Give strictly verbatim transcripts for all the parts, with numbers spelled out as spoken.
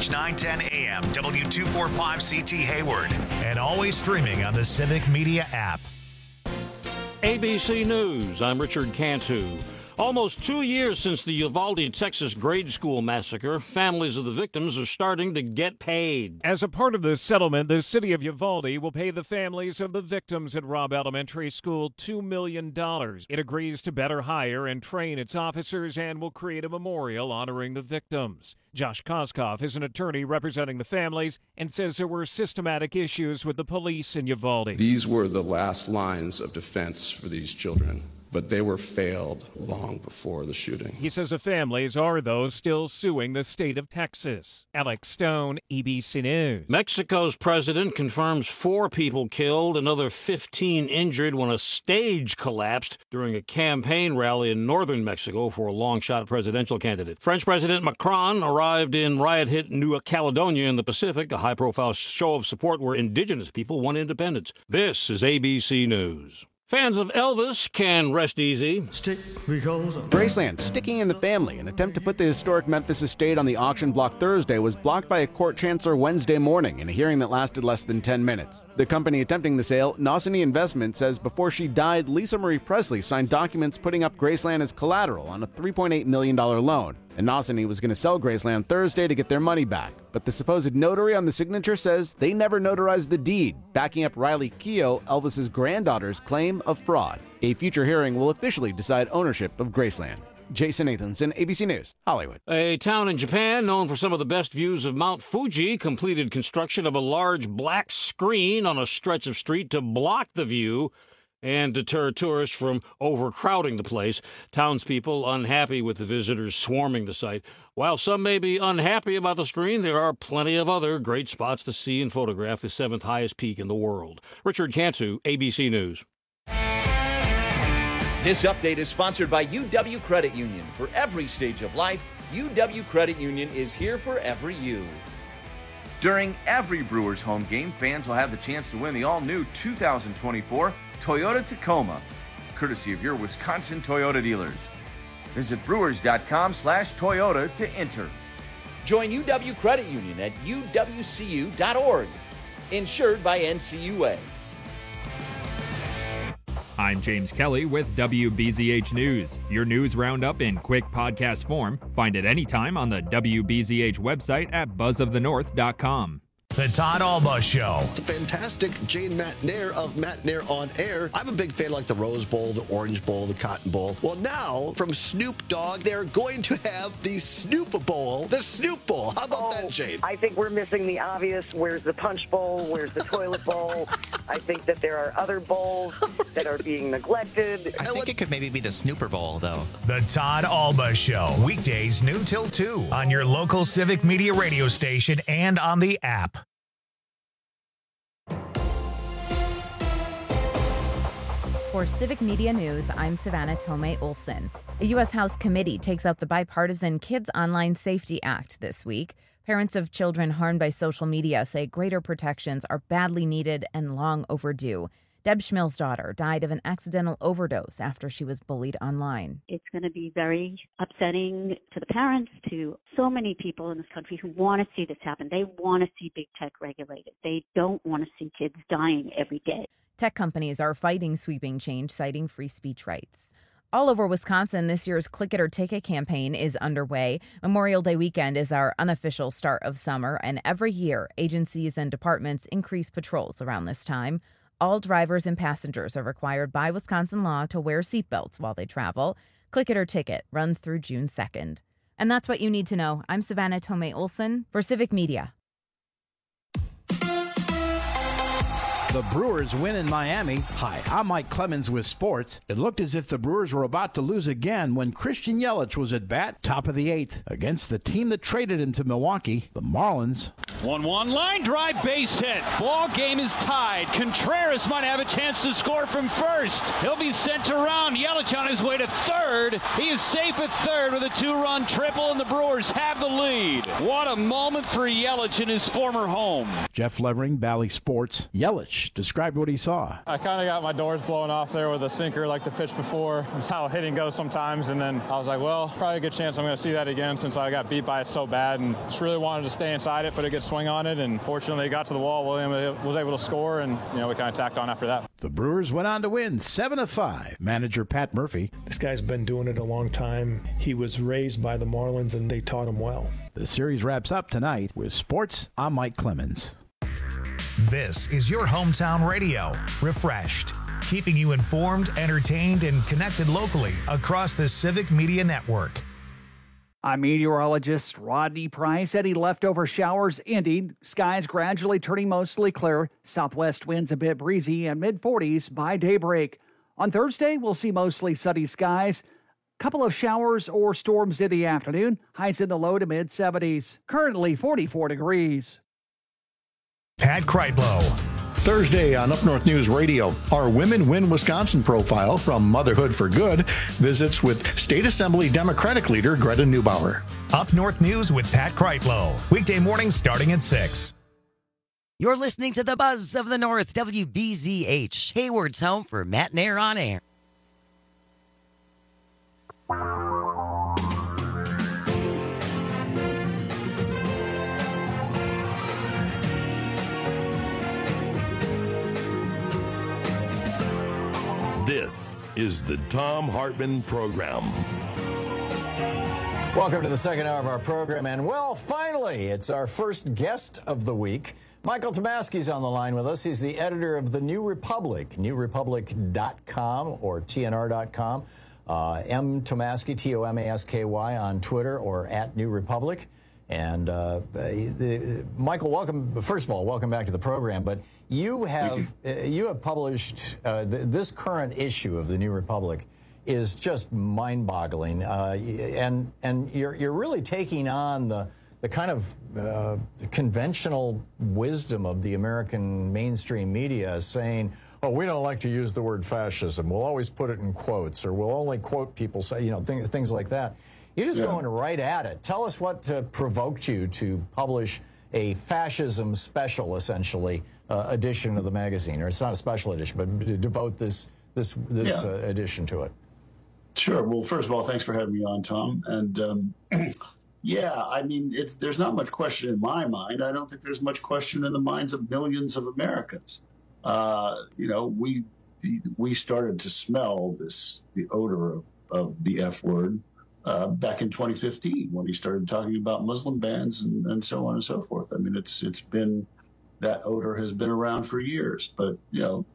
H nine ten A M, W two forty-five C T Hayward, and always streaming on the Civic Media app. A B C News, I'm Richard Cantu. Almost two years since the Uvalde, Texas grade school massacre, families of the victims are starting to get paid. As a part of the settlement, the city of Uvalde will pay the families of the victims at Robb Elementary School two million dollars. It agrees to better hire and train its officers and will create a memorial honoring the victims. Josh Koskoff is an attorney representing the families and says there were systematic issues with the police in Uvalde. These were the last lines of defense for these children, but they were failed long before the shooting. He says the families are, though, still suing the state of Texas. Alex Stone, A B C News. Mexico's president confirms four people killed, another fifteen injured when a stage collapsed during a campaign rally in northern Mexico for a long-shot presidential candidate. French President Macron arrived in riot-hit New Caledonia in the Pacific, a high-profile show of support where indigenous people won independence. This is A B C News. Fans of Elvis can rest easy. Stick because Graceland, sticking in the family. An attempt to put the historic Memphis estate on the auction block Thursday was blocked by a court chancellor Wednesday morning in a hearing that lasted less than ten minutes. The company attempting the sale, Nosany Investment, says before she died, Lisa Marie Presley signed documents putting up Graceland as collateral on a three point eight million dollars loan. And Nosany was going to sell Graceland Thursday to get their money back. But the supposed notary on the signature says they never notarized the deed, backing up Riley Keough, Elvis's granddaughter's claim of fraud. A future hearing will officially decide ownership of Graceland. Jason Nathanson, A B C News, Hollywood. A town in Japan known for some of the best views of Mount Fuji completed construction of a large black screen on a stretch of street to block the view and deter tourists from overcrowding the place. Townspeople unhappy with the visitors swarming the site. While some may be unhappy about the screen, there are plenty of other great spots to see and photograph the seventh highest peak in the world. Richard Cantu, A B C News. This update is sponsored by U W Credit Union. For every stage of life, U W Credit Union is here for every you. During every Brewers home game, fans will have the chance to win the all-new two thousand twenty-four Toyota Tacoma, courtesy of your Wisconsin Toyota dealers. Visit brewers.com slash Toyota to enter. Join U W Credit Union at U W C U dot org. Insured by N C U A. I'm James Kelly with W B Z H News. Your news roundup in quick podcast form. Find it anytime on the W B Z H website at buzz of the north dot com. The Todd Alba Show. the fantastic Jane Matt Nair of Matt Nair on Air. I'm a big fan of like the Rose Bowl, the Orange Bowl, the Cotton Bowl. Well, now from Snoop Dogg, they're going to have the Snoop Bowl, the Snoop Bowl. How about oh, that, Jane? I think we're missing the obvious. Where's the Punch Bowl? Where's the Toilet Bowl? I think that there are other bowls that are being neglected. I think it could maybe be the Snooper Bowl, though. The Todd Alba Show. Weekdays noon till two on your local Civic Media radio station and on the app. For Civic Media News, I'm Savannah Tomei Olson. A U S House committee takes up the bipartisan Kids Online Safety Act this week. Parents of children harmed by social media say greater protections are badly needed and long overdue. Deb Schmill's daughter died of an accidental overdose after she was bullied online. It's going to be very upsetting to the parents, to so many people in this country who want to see this happen. They want to see big tech regulated. They don't want to see kids dying every day. Tech companies are fighting sweeping change, citing free speech rights. All over Wisconsin, this year's Click It or Ticket campaign is underway. Memorial Day weekend is our unofficial start of summer, and every year, agencies and departments increase patrols around this time. All drivers and passengers are required by Wisconsin law to wear seatbelts while they travel. Click It or Ticket runs through June second. And that's what you need to know. I'm Savannah Tomei Olson for Civic Media. The Brewers win in Miami. Hi, I'm Mike Clemens with sports. It looked as if the Brewers were about to lose again when Christian Yelich was at bat, top of the eighth, against the team that traded him to Milwaukee, the Marlins. one one line drive, base hit. Ball game is tied. Contreras might have a chance to score from first. He'll be sent to round. Yelich on his way to third. He is safe at third with a two-run triple, and the Brewers have the lead. What a moment for Yelich in his former home. Jeff Levering, Bally Sports. Yelich described what he saw. I kind of got my doors blown off there with a sinker like the pitch before. That's how hitting goes sometimes. And then I was like, well, probably a good chance I'm going to see that again since I got beat by it so bad. And just really wanted to stay inside it, put a good swing on it. And fortunately, it got to the wall. William was able to score, and you know we kind of tacked on after that. The Brewers went on to win seven to five. Manager Pat Murphy. This guy's been doing it a long time. He was raised by the Marlins, and they taught him well. The series wraps up tonight with sports. I'm Mike Clemens. This is your hometown radio, Refreshed, keeping you informed, entertained, and connected locally across the Civic Media Network. I'm meteorologist Rodney Price. Any leftover showers ending. Skies gradually turning mostly clear. Southwest winds a bit breezy and mid forties by daybreak. On Thursday, we'll see mostly sunny skies. Couple of showers or storms in the afternoon. Highs in the low to mid seventies. Currently forty-four degrees. Pat Kreitlow. Thursday on Up North News Radio, our Women Win Wisconsin profile from Motherhood for Good visits with State Assembly Democratic leader Greta Neubauer. Up North News with Pat Kreitlow. Weekday mornings starting at six. You're listening to the Buzz of the North, W B Z H, Hayward's home for Matt Nair on Air. This is the Thom Hartmann Program. Welcome to the second hour of our program. And, well, finally, it's our first guest of the week. Michael Tomasky's on the line with us. He's the editor of The New Republic, new republic dot com or T N R dot com. Uh, M. Tomasky, T O M A S K Y, on Twitter or at New Republic. And, uh, the, Michael, welcome. First of all, welcome back to the program. But you have you. Uh, you have published uh, th this current issue of the New Republic is just mind-boggling, uh, and and you're you're really taking on the the kind of uh, conventional wisdom of the American mainstream media, saying, "Oh, we don't like to use the word fascism. We'll always put it in quotes, or we'll only quote people say, you know, things things like that." You're just yeah. going right at it. Tell us what uh, provoked you to publish a fascism special, essentially, uh, edition of the magazine. Or it's not a special edition, but to devote this this this yeah. uh, edition to it. Sure. Well, first of all, thanks for having me on, Tom. And um, yeah, I mean, it's there's not much question in my mind. I don't think there's much question in the minds of millions of Americans. Uh, you know, we we started to smell this the odor of, of the F word. Uh, back in twenty fifteen, when he started talking about Muslim bans and, and so on and so forth. I mean, it's it's been, that odor has been around for years. But, you know,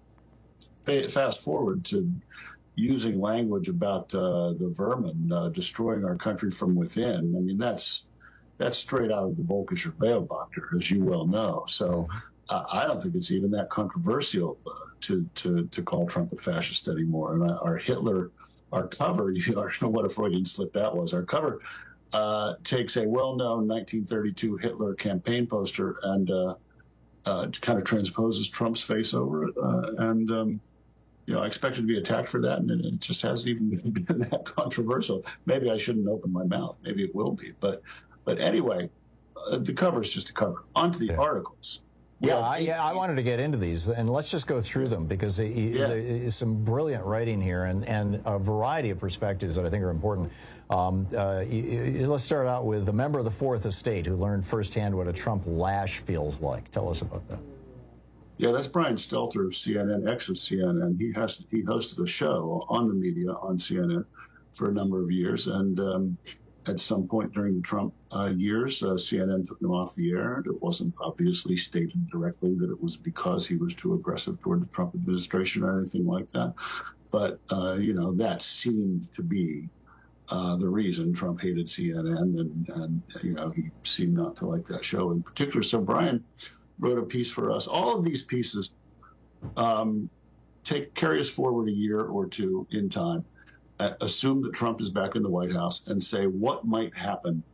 fa fast forward to using language about uh, the vermin uh, destroying our country from within. I mean, that's that's straight out of the Volkischer Beobachter, as you well know. So uh, I don't think it's even that controversial uh, to, to, to call Trump a fascist anymore. And our Hitler... Our cover, you know what a Freudian slip that was. Our cover uh, takes a well-known nineteen thirty-two Hitler campaign poster and uh, uh, kind of transposes Trump's face over it. Uh, and, um, you know, I expected to be attacked for that, and it just hasn't even been that controversial. Maybe I shouldn't open my mouth. Maybe it will be. But, but anyway, uh, the cover is just a cover. On to the yeah. articles. Yeah, I, yeah, I wanted to get into these, and let's just go through them, because it, yeah. there is some brilliant writing here and, and a variety of perspectives that I think are important. Um, uh, let's start out with a member of the Fourth Estate who learned firsthand what a Trump lash feels like. Tell us about that. Yeah, that's Brian Stelter of C N N, ex of C N N. He has he hosted a show on the media on C N N for a number of years, and um, at some point during the Trump uh, years, uh, C N N took him off the air. It wasn't obviously stated directly that it was because he was too aggressive toward the Trump administration or anything like that. But, uh, you know, that seemed to be uh, the reason Trump hated C N N. And, and, you know, he seemed not to like that show in particular. So Brian wrote a piece for us. All of these pieces um, take carry us forward a year or two in time. Assume that Trump is back in the White House and say what might happen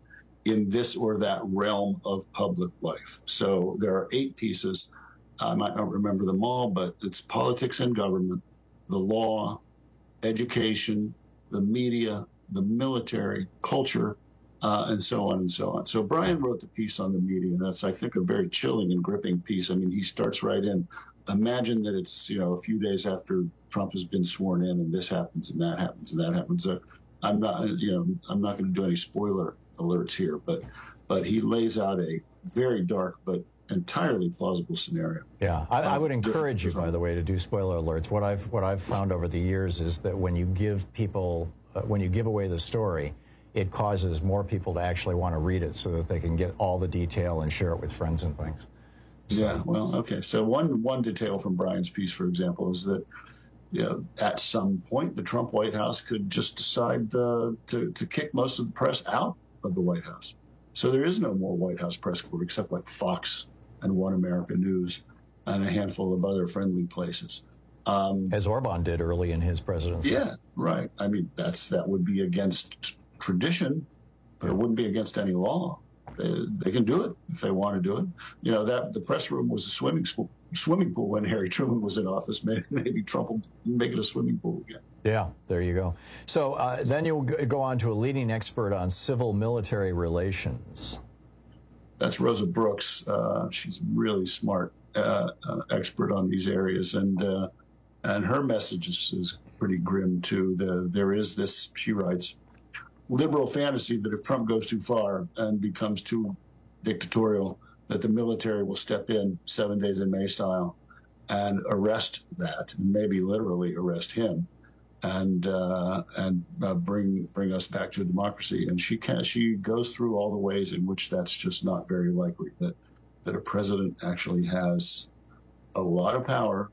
in this or that realm of public life. So there are eight pieces. I might not remember them all, but it's politics and government, the law, education, the media, the military, culture, uh, and so on and so on. So Brian wrote the piece on the media, and that's, I think, a very chilling and gripping piece. I mean, he starts right in. Imagine that it's, you know, a few days after Trump has been sworn in, and this happens, and that happens, and that happens. Uh, I'm not, you know, I'm not going to do any spoiler alerts here, but but he lays out a very dark but entirely plausible scenario. Yeah, I, I would encourage you, by the way, to do spoiler alerts. What I've what I've found over the years is that when you give people, uh, when you give away the story, it causes more people to actually want to read it so that they can get all the detail and share it with friends and things. So, yeah, well, okay. So one one detail from Brian's piece, for example, is that, you know, at some point the Trump White House could just decide uh, to to kick most of the press out of the White House. So there is no more White House press corps except like Fox and One America News and a handful of other friendly places. Um, As Orban did early in his presidency. Yeah, right. I mean, that's that would be against tradition, but it wouldn't be against any law. They, they can do it if they want to do it. You know, that the press room was a swimming pool, swimming pool when Harry Truman was in office. Maybe, maybe Trump will make it a swimming pool again. Yeah, there you go. So uh, then you'll go on to a leading expert on civil-military relations. That's Rosa Brooks. Uh, she's really smart, uh, uh, expert on these areas, and uh, and her message is, is pretty grim too. The, there is this, she writes, liberal fantasy that if Trump goes too far and becomes too dictatorial, that the military will step in seven days in May style and arrest that, and maybe literally arrest him, and uh, and uh, bring bring us back to democracy. And she can she goes through all the ways in which that's just not very likely. That that a president actually has a lot of power,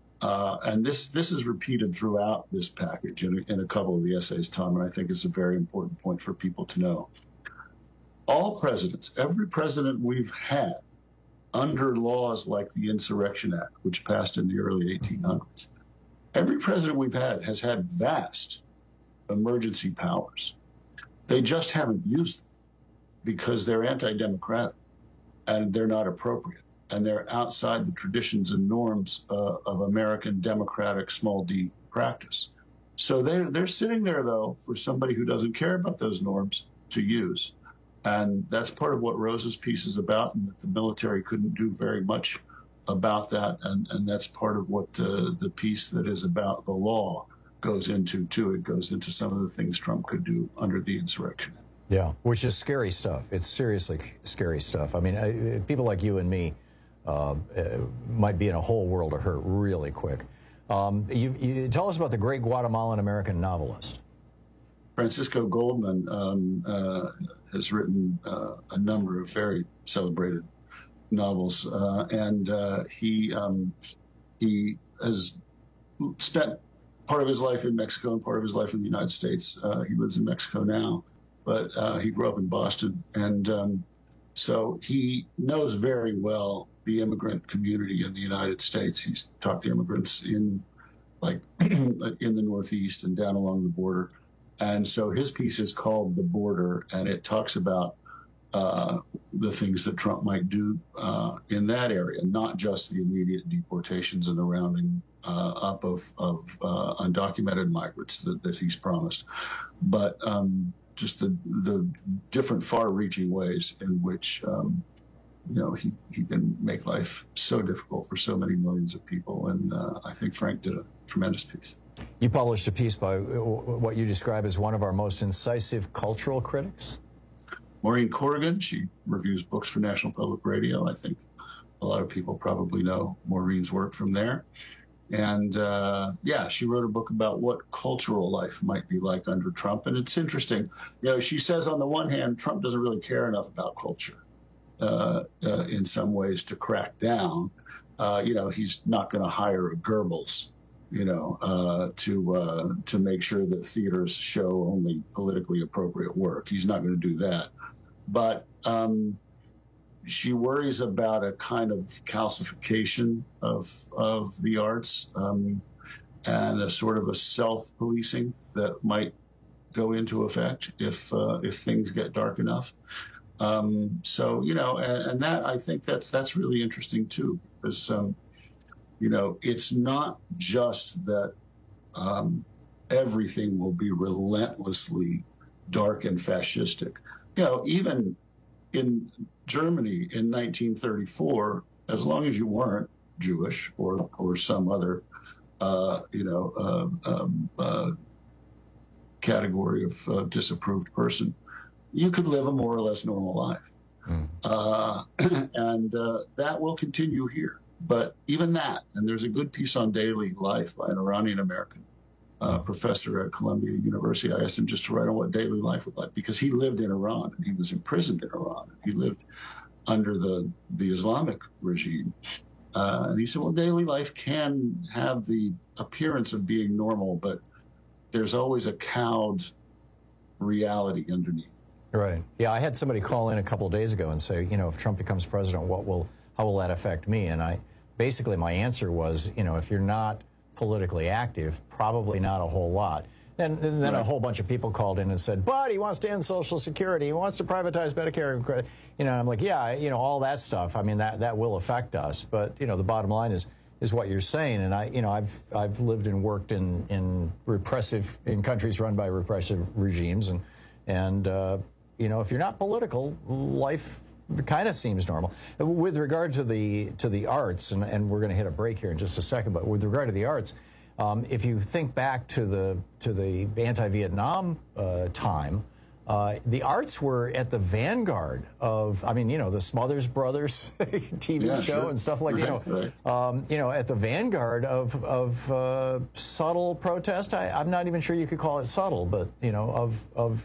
uh, and this this is repeated throughout this package in a, in a couple of the essays, Tom. And I think it's a very important point for people to know. All presidents, every president we've had, under laws like the Insurrection Act, which passed in the early eighteen hundreds. Every president we've had has had vast emergency powers. They just haven't used them because they're anti-democratic and they're not appropriate, and they're outside the traditions and norms uh, of American democratic small d practice. So they're, they're sitting there, though, for somebody who doesn't care about those norms to use. And that's part of what Rosa's piece is about, and that the military couldn't do very much about that. And, and that's part of what uh, the piece that is about the law goes into, too. It goes into some of the things Trump could do under the insurrection. Yeah, which is scary stuff. It's seriously scary stuff. I mean, I, people like you and me uh, uh, might be in a whole world of hurt really quick. Um, you, you tell us about the great Guatemalan-American novelist. Francisco Goldman um, uh, has written uh, a number of very celebrated novels, uh, and uh, he um, he has spent part of his life in Mexico and part of his life in the United States. Uh, he lives in Mexico now, but uh, he grew up in Boston, and um, so he knows very well the immigrant community in the United States. He's talked to immigrants in like in the Northeast and down along the border. And so his piece is called The Border, and it talks about uh, the things that Trump might do uh, in that area, not just the immediate deportations and the rounding uh, up of, of uh, undocumented migrants that, that he's promised, but um, just the, the different far-reaching ways in which um, you know, he, he can make life so difficult for so many millions of people. And uh, I think Frank did a tremendous piece. You published a piece by what you describe as one of our most incisive cultural critics? Maureen Corrigan. She reviews books for National Public Radio. I think a lot of people probably know Maureen's work from there. And uh, yeah, she wrote a book about what cultural life might be like under Trump. And it's interesting. You know, she says on the one hand, Trump doesn't really care enough about culture uh, uh, in some ways to crack down. Uh, you know, he's not going to hire a Goebbels, you know, uh, to uh, to make sure that theaters show only politically appropriate work. He's not going to do that. But um, she worries about a kind of calcification of of the arts um, and a sort of a self-policing that might go into effect if uh, if things get dark enough. Um, so, you know, and, and that, I think that's that's really interesting, too, because, um, you know, it's not just that um, everything will be relentlessly dark and fascistic. You know, even in Germany in nineteen thirty-four, as long as you weren't Jewish or, or some other, uh, you know, uh, um, uh, category of uh, disapproved person, you could live a more or less normal life. Mm. Uh, and uh, that will continue here. But even that, and there's a good piece on daily life by an Iranian-American uh, professor at Columbia University. I asked him just to write on what daily life would like, because he lived in Iran, and he was imprisoned in Iran. He lived under the, the Islamic regime. Uh, and he said, well, daily life can have the appearance of being normal, but there's always a cowed reality underneath. Right. Yeah, I had somebody call in a couple of days ago and say, you know, if Trump becomes president, what will, how will that affect me? And I, basically my answer was, you know, if you're not politically active, probably not a whole lot. And, and then right. a whole bunch of people called in and said, but he wants to end Social Security, he wants to privatize Medicare. You know, I'm like, yeah, you know, all that stuff. I mean, that, that will affect us. But, you know, the bottom line is, is what you're saying. And I, you know, I've, I've lived and worked in, in repressive, in countries run by repressive regimes. And, and, uh, you know, if you're not political, life kind of seems normal. With regard to the to the arts, and, and we're going to hit a break here in just a second, but with regard to the arts, um, if you think back to the to the anti-Vietnam uh, time, uh, the arts were at the vanguard of, I mean, you know, the Smothers Brothers T V yeah, show sure. and stuff like, right, you know, right. um, you know, at the vanguard of of uh, subtle protest. I, I'm not even sure you could call it subtle, but you know, of of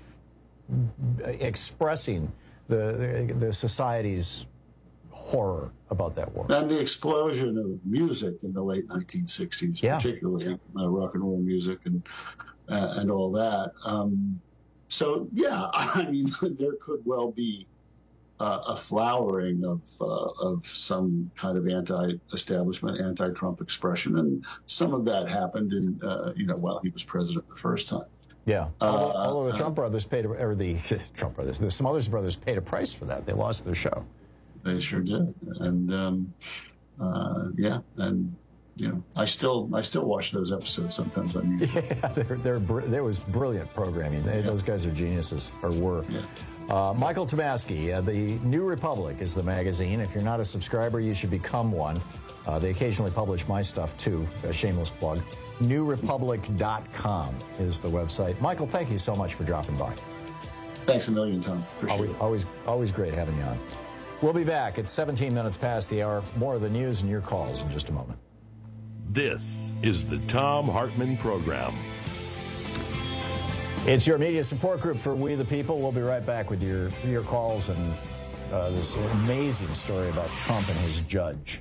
expressing the, the the society's horror about that war. And the explosion of music in the late nineteen sixties, yeah. particularly uh, rock and roll music and uh, and all that. Um, so, yeah, I mean, there could well be uh, a flowering of uh, of some kind of anti-establishment, anti-Trump expression, and some of that happened in uh, you know while he was president the first time. Yeah, although, uh, although the Trump brothers paid, or the Trump brothers, the Smothers Brothers paid a price for that. They lost their show. They sure did, and um, uh, yeah, and you know, I still, I still watch those episodes sometimes on YouTube. Yeah, they're, they're br- there was brilliant programming. They, yeah. Those guys are geniuses, or were. Yeah. Uh, Michael Tomasky, uh, the New Republic is the magazine. If you're not a subscriber, you should become one. Uh, they occasionally publish my stuff too. A shameless plug. new republic dot com is the website. Michael, thank you so much for dropping by. Thanks a million, Tom. Appreciate always, it. Always, always great having you on. We'll be back. It's seventeen minutes past the hour. More of the news and your calls in just a moment. This is the Thom Hartmann Program. It's your media support group for We the People. We'll be right back with your, your calls and uh, this amazing story about Trump and his judge.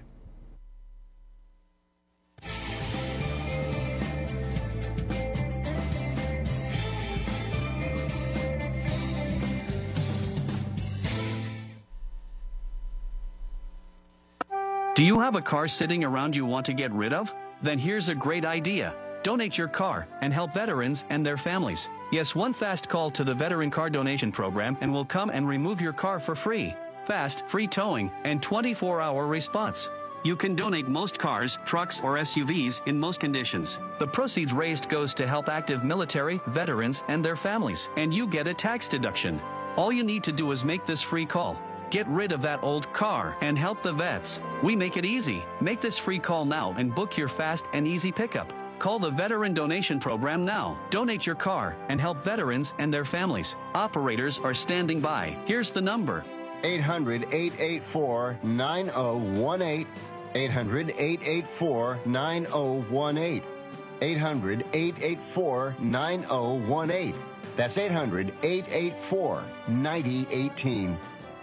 Do you have a car sitting around you want to get rid of? Then here's a great idea. Donate your car and help veterans and their families. Yes, one fast call to the Veteran Car Donation Program and we'll come and remove your car for free. Fast, free towing, and twenty-four hour response. You can donate most cars, trucks, or S U Vs in most conditions. The proceeds raised goes to help active military, veterans, and their families, and you get a tax deduction. All you need to do is make this free call. Get rid of that old car and help the vets. We make it easy. Make this free call now and book your fast and easy pickup. Call the Veteran Donation Program now. Donate your car and help veterans and their families. Operators are standing by. Here's the number. eight hundred, eight eight four, nine oh one eight. eight hundred, eight eight four, nine oh one eight. eight hundred, eight eight four, nine oh one eight. That's eight hundred, eight eight four, nine oh one eight.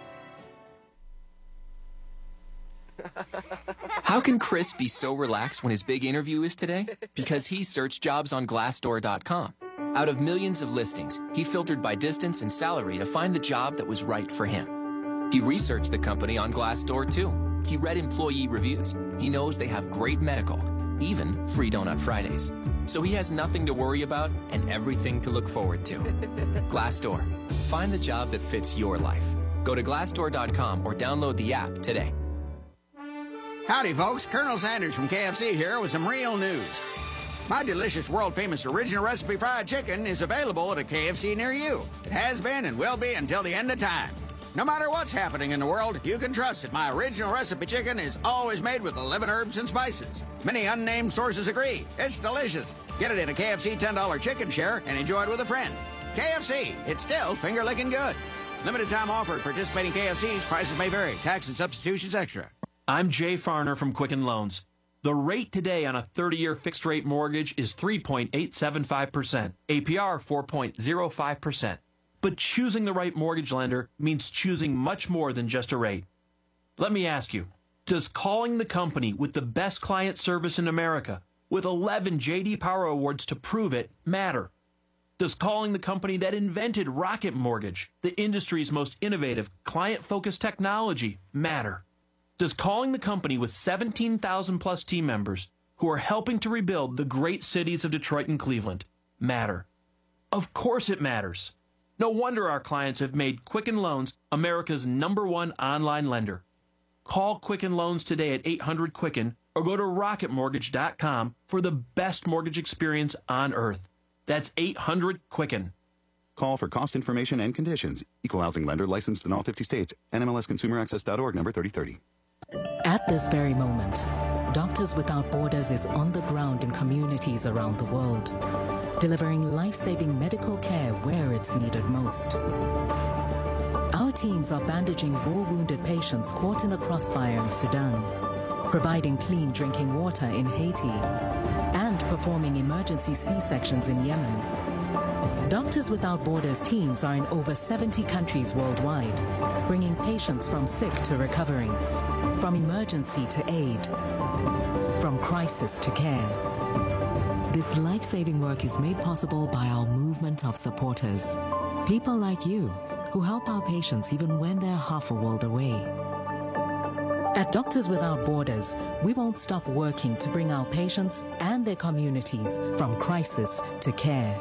How can Chris be so relaxed when his big interview is today? Because he searched jobs on Glassdoor dot com. Out of millions of listings, he filtered by distance and salary to find the job that was right for him. He researched the company on Glassdoor too. He read employee reviews. He knows they have great medical, even free Donut Fridays. So he has nothing to worry about and everything to look forward to. Glassdoor. Find the job that fits your life. Go to glassdoor dot com or download the app today. Howdy, folks. Colonel Sanders from K F C here with some real news. My delicious, world-famous original recipe fried chicken is available at a K F C near you. It has been and will be until the end of time. No matter what's happening in the world, you can trust that my original recipe chicken is always made with eleven herbs and spices. Many unnamed sources agree. It's delicious. Get it in a K F C ten dollar chicken share and enjoy it with a friend. K F C, it's still finger-licking good. Limited time offer at participating K F Cs. Prices may vary. Tax and substitutions extra. I'm Jay Farner from Quicken Loans. The rate today on a thirty-year fixed-rate mortgage is three point eight seven five percent, A P R four point zero five percent. But choosing the right mortgage lender means choosing much more than just a rate. Let me ask you, does calling the company with the best client service in America, with eleven J D Power Awards to prove it, matter? Does calling the company that invented Rocket Mortgage, the industry's most innovative, client-focused technology, matter? Does calling the company with seventeen thousand plus team members who are helping to rebuild the great cities of Detroit and Cleveland matter? Of course it matters. No wonder our clients have made Quicken Loans America's number one online lender. Call Quicken Loans today at eight hundred Quicken or go to rocket mortgage dot com for the best mortgage experience on earth. That's eight hundred Quicken. Call for cost information and conditions. Equal housing lender licensed in all fifty states. N M L S consumer access dot org number thirty thirty. At this very moment, Doctors Without Borders is on the ground in communities around the world, delivering life-saving medical care where it's needed most. Our teams are bandaging war-wounded patients caught in the crossfire in Sudan, providing clean drinking water in Haiti, and performing emergency C-sections in Yemen. Doctors Without Borders teams are in over seventy countries worldwide, bringing patients from sick to recovering, from emergency to aid, from crisis to care. This life-saving work is made possible by our movement of supporters, people like you who help our patients even when they're half a world away. At Doctors Without Borders, we won't stop working to bring our patients and their communities from crisis to care.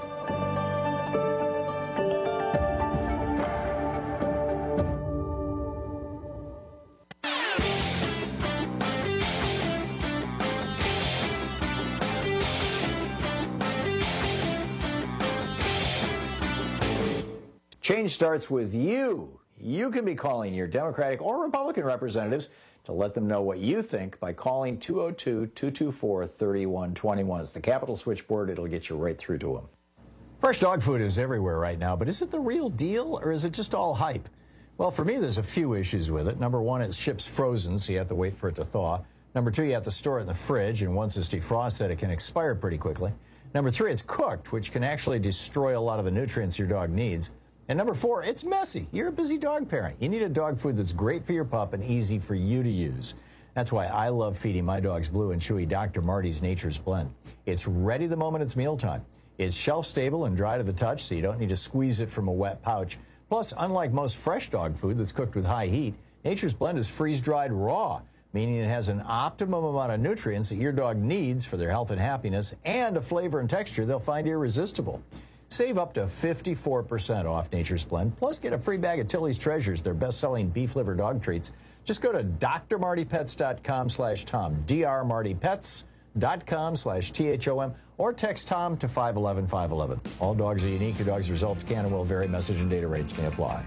Change starts with you. You can be calling your Democratic or Republican representatives to let them know what you think by calling two oh two, two two four, three one two one. It's the Capitol switchboard. It'll get you right through to them. Fresh dog food is everywhere right now, but is it the real deal or is it just all hype? Well, for me, there's a few issues with it. Number one, it ships frozen, so you have to wait for it to thaw. Number two, you have to store it in the fridge, and once it's defrosted, it can expire pretty quickly. Number three, it's cooked, which can actually destroy a lot of the nutrients your dog needs. And number four, it's messy. You're a busy dog parent. You need a dog food that's great for your pup and easy for you to use. That's why I love feeding my dogs Blue and Chewy Doctor Marty's Nature's Blend. It's ready the moment it's mealtime. It's shelf-stable and dry to the touch, so you don't need to squeeze it from a wet pouch. Plus, unlike most fresh dog food that's cooked with high heat, Nature's Blend is freeze-dried raw, meaning it has an optimum amount of nutrients that your dog needs for their health and happiness, and a flavor and texture they'll find irresistible. Save up to fifty-four percent off Nature's Blend, plus get a free bag of Tilly's Treasures, their best-selling beef liver dog treats. Just go to d r marty pets dot com slash tom, d r marty pets dot com slash T H O M, or text Tom to five one one, five one one. All dogs are unique. Your dog's results can and will vary. Message and data rates may apply.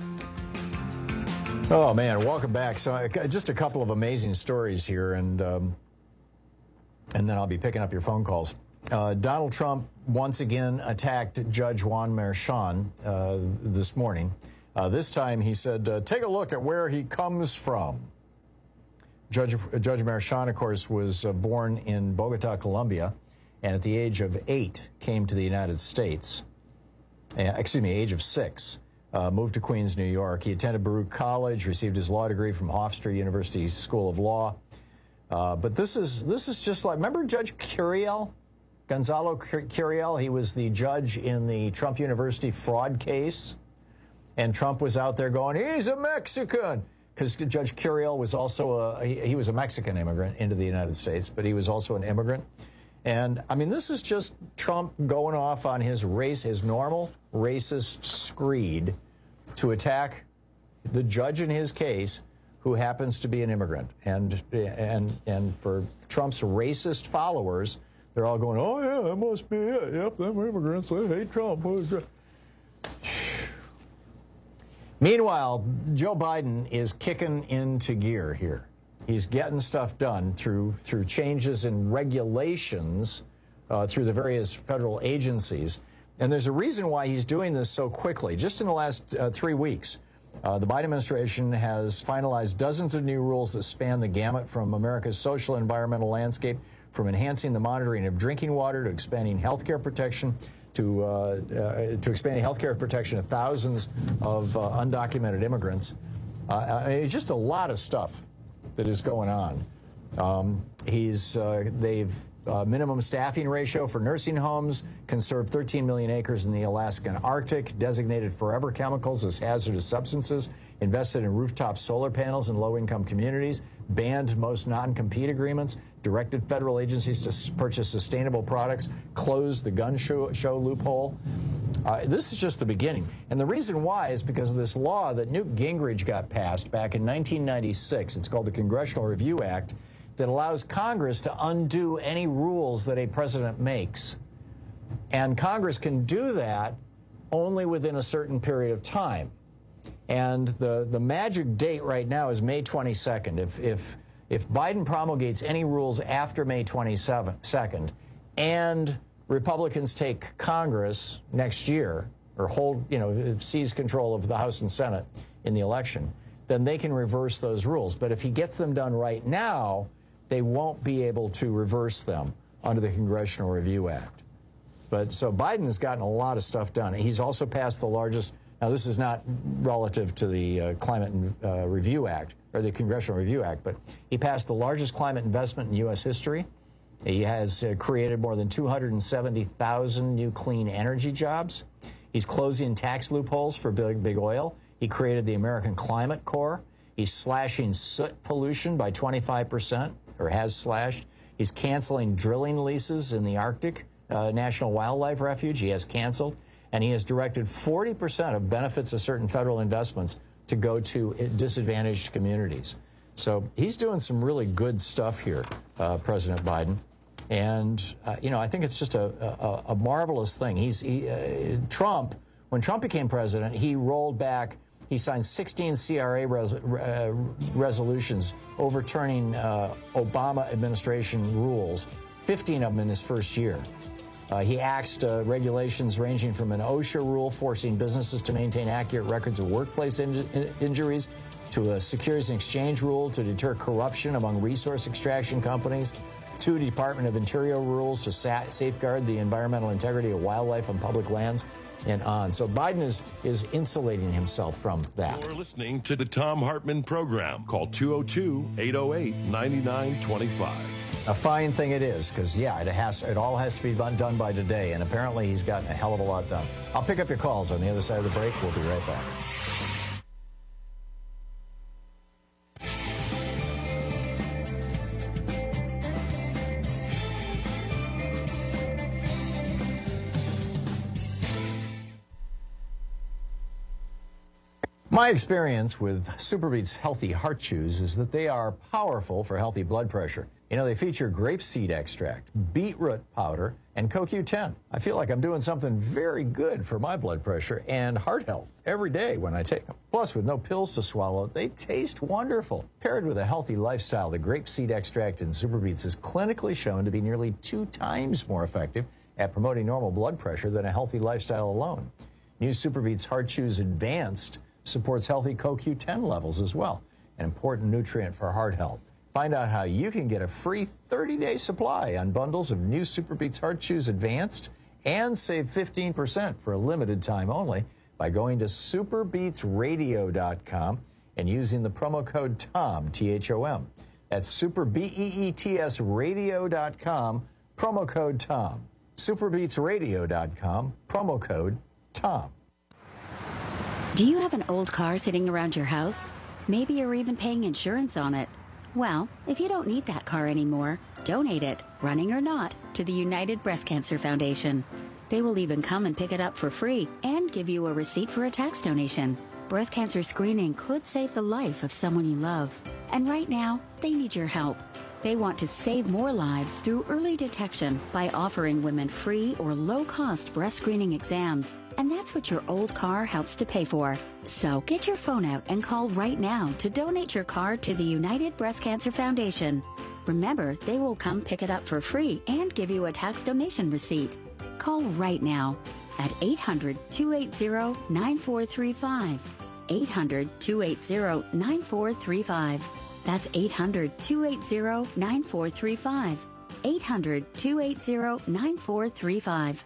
Oh, man, welcome back. So just a couple of amazing stories here, and, um, and then I'll be picking up your phone calls. Uh, Donald Trump once again attacked Judge Juan Merchan uh, this morning. Uh, this time he said, uh, take a look at where he comes from. Judge, Judge Merchan, of course, was uh, born in Bogota, Colombia, and at the age of eight came to the United States. Uh, excuse me, age of six. Uh, moved to Queens, New York. He attended Baruch College, received his law degree from Hofstra University School of Law. Uh, but this is this is just like, remember Judge Curiel? Gonzalo Curiel, he was the judge in the Trump University fraud case. And Trump was out there going, he's a Mexican. Because Judge Curiel was also a, he, he was a Mexican immigrant into the United States, but he was also an immigrant. And, I mean, this is just Trump going off on his race, his normal racist screed to attack the judge in his case, who happens to be an immigrant. And, and, and for Trump's racist followers, they're all going, oh, yeah, that must be it. Yep, them immigrants, they hate Trump. Meanwhile, Joe Biden is kicking into gear here. He's getting stuff done through, through changes in regulations uh, through the various federal agencies. And there's a reason why he's doing this so quickly. Just in the last uh, three weeks, uh, the Biden administration has finalized dozens of new rules that span the gamut from America's social and environmental landscape, from enhancing the monitoring of drinking water to expanding health care protection, to, uh, uh, to expanding health care protection of thousands of uh, undocumented immigrants. Uh, I mean, just a lot of stuff that is going on. Um, he's, uh, they've Uh, minimum staffing ratio for nursing homes, conserved thirteen million acres in the Alaskan Arctic, designated forever chemicals as hazardous substances, invested in rooftop solar panels in low-income communities, banned most non-compete agreements, directed federal agencies to purchase sustainable products, closed the gun show, show loophole. Uh, this is just the beginning. And the reason why is because of this law that Newt Gingrich got passed back in nineteen ninety-six. It's called the Congressional Review Act, that allows Congress to undo any rules that a president makes. And Congress can do that only within a certain period of time. And the, the magic date right now is May twenty-second. If, if, if Biden promulgates any rules after May twenty-second and Republicans take Congress next year, or hold, you know, seize control of the House and Senate in the election, then they can reverse those rules. But if he gets them done right now, they won't be able to reverse them under the Congressional Review Act. But so Biden has gotten a lot of stuff done. He's also passed the largest, now this is not relative to the uh, Climate uh, Review Act, or the Congressional Review Act, but he passed the largest climate investment in U S history. He has uh, created more than two hundred seventy thousand new clean energy jobs. He's closing tax loopholes for big, big oil. He created the American Climate Corps. He's slashing soot pollution by twenty-five percent, or has slashed. He's canceling drilling leases in the Arctic uh, National Wildlife Refuge. He has canceled. And he has directed forty percent of benefits of certain federal investments to go to disadvantaged communities. So he's doing some really good stuff here, uh, President Biden. And, uh, you know, I think it's just a, a, a marvelous thing. He's he, uh, Trump, when Trump became president, he rolled back. He signed sixteen C R A res uh, resolutions overturning uh, Obama administration rules, fifteen of them in his first year. Uh, he axed uh, regulations ranging from an OSHA rule forcing businesses to maintain accurate records of workplace in in injuries, to a Securities and Exchange rule to deter corruption among resource extraction companies, to Department of Interior rules to sa safeguard the environmental integrity of wildlife on public lands, and on. So Biden is, is insulating himself from that. You're listening to the Thom Hartmann Program. Call two oh two, eight oh eight, nine nine two five. A fine thing it is, because, yeah, it, has, it all has to be done by today, and apparently he's gotten a hell of a lot done. I'll pick up your calls on the other side of the break. We'll be right back. My experience with SuperBeets Healthy Heart Chews is that they are powerful for healthy blood pressure. You know, they feature grapeseed extract, beetroot powder, and C O Q ten. I feel like I'm doing something very good for my blood pressure and heart health every day when I take them. Plus, with no pills to swallow, they taste wonderful. Paired with a healthy lifestyle, the grapeseed extract in SuperBeets is clinically shown to be nearly two times more effective at promoting normal blood pressure than a healthy lifestyle alone. New SuperBeets Heart Chews Advanced supports healthy C O Q ten levels as well, an important nutrient for heart health. Find out how you can get a free thirty day supply on bundles of new SuperBeets Heart Chews Advanced and save fifteen percent for a limited time only by going to super beets radio dot com and using the promo code TOM, T H O M. That's super B E E T S radio dot com, promo code TOM. super beets radio dot com, promo code TOM. Do you have an old car sitting around your house? Maybe you're even paying insurance on it. Well, if you don't need that car anymore, donate it, running or not, to the United Breast Cancer Foundation. They will even come and pick it up for free and give you a receipt for a tax donation. breast cancer screening could save the life of someone you love. And right now, they need your help. They want to save more lives through early detection by offering women free or low-cost breast screening exams. And that's what your old car helps to pay for. So get your phone out and call right now to donate your car to the United Breast Cancer Foundation. Remember, they will come pick it up for free and give you a tax donation receipt. Call right now at eight hundred, two eight zero, nine four three five. eight hundred, two eight zero, nine four three five. That's eight hundred, two eight zero, nine four three five. eight hundred, two eight zero, nine four three five.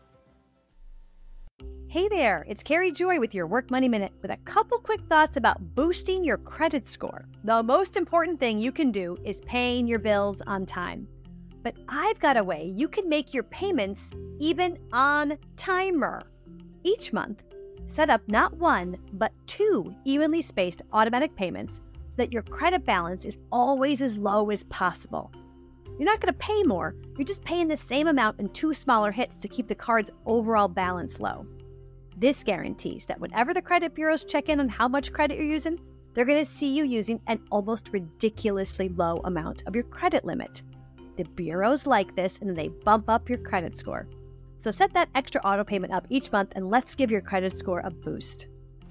Hey there, it's Carrie Joy with your Work Money Minute with a couple quick thoughts about boosting your credit score. The most important thing you can do is paying your bills on time. But I've got a way you can make your payments even on timer. Each month, set up not one, but two evenly spaced automatic payments so that your credit balance is always as low as possible. You're not going to pay more, you're just paying the same amount in two smaller hits to keep the card's overall balance low. This guarantees that whenever the credit bureaus check in on how much credit you're using, they're going to see you using an almost ridiculously low amount of your credit limit. The bureaus like this, and then they bump up your credit score. So set that extra auto payment up each month, and let's give your credit score a boost.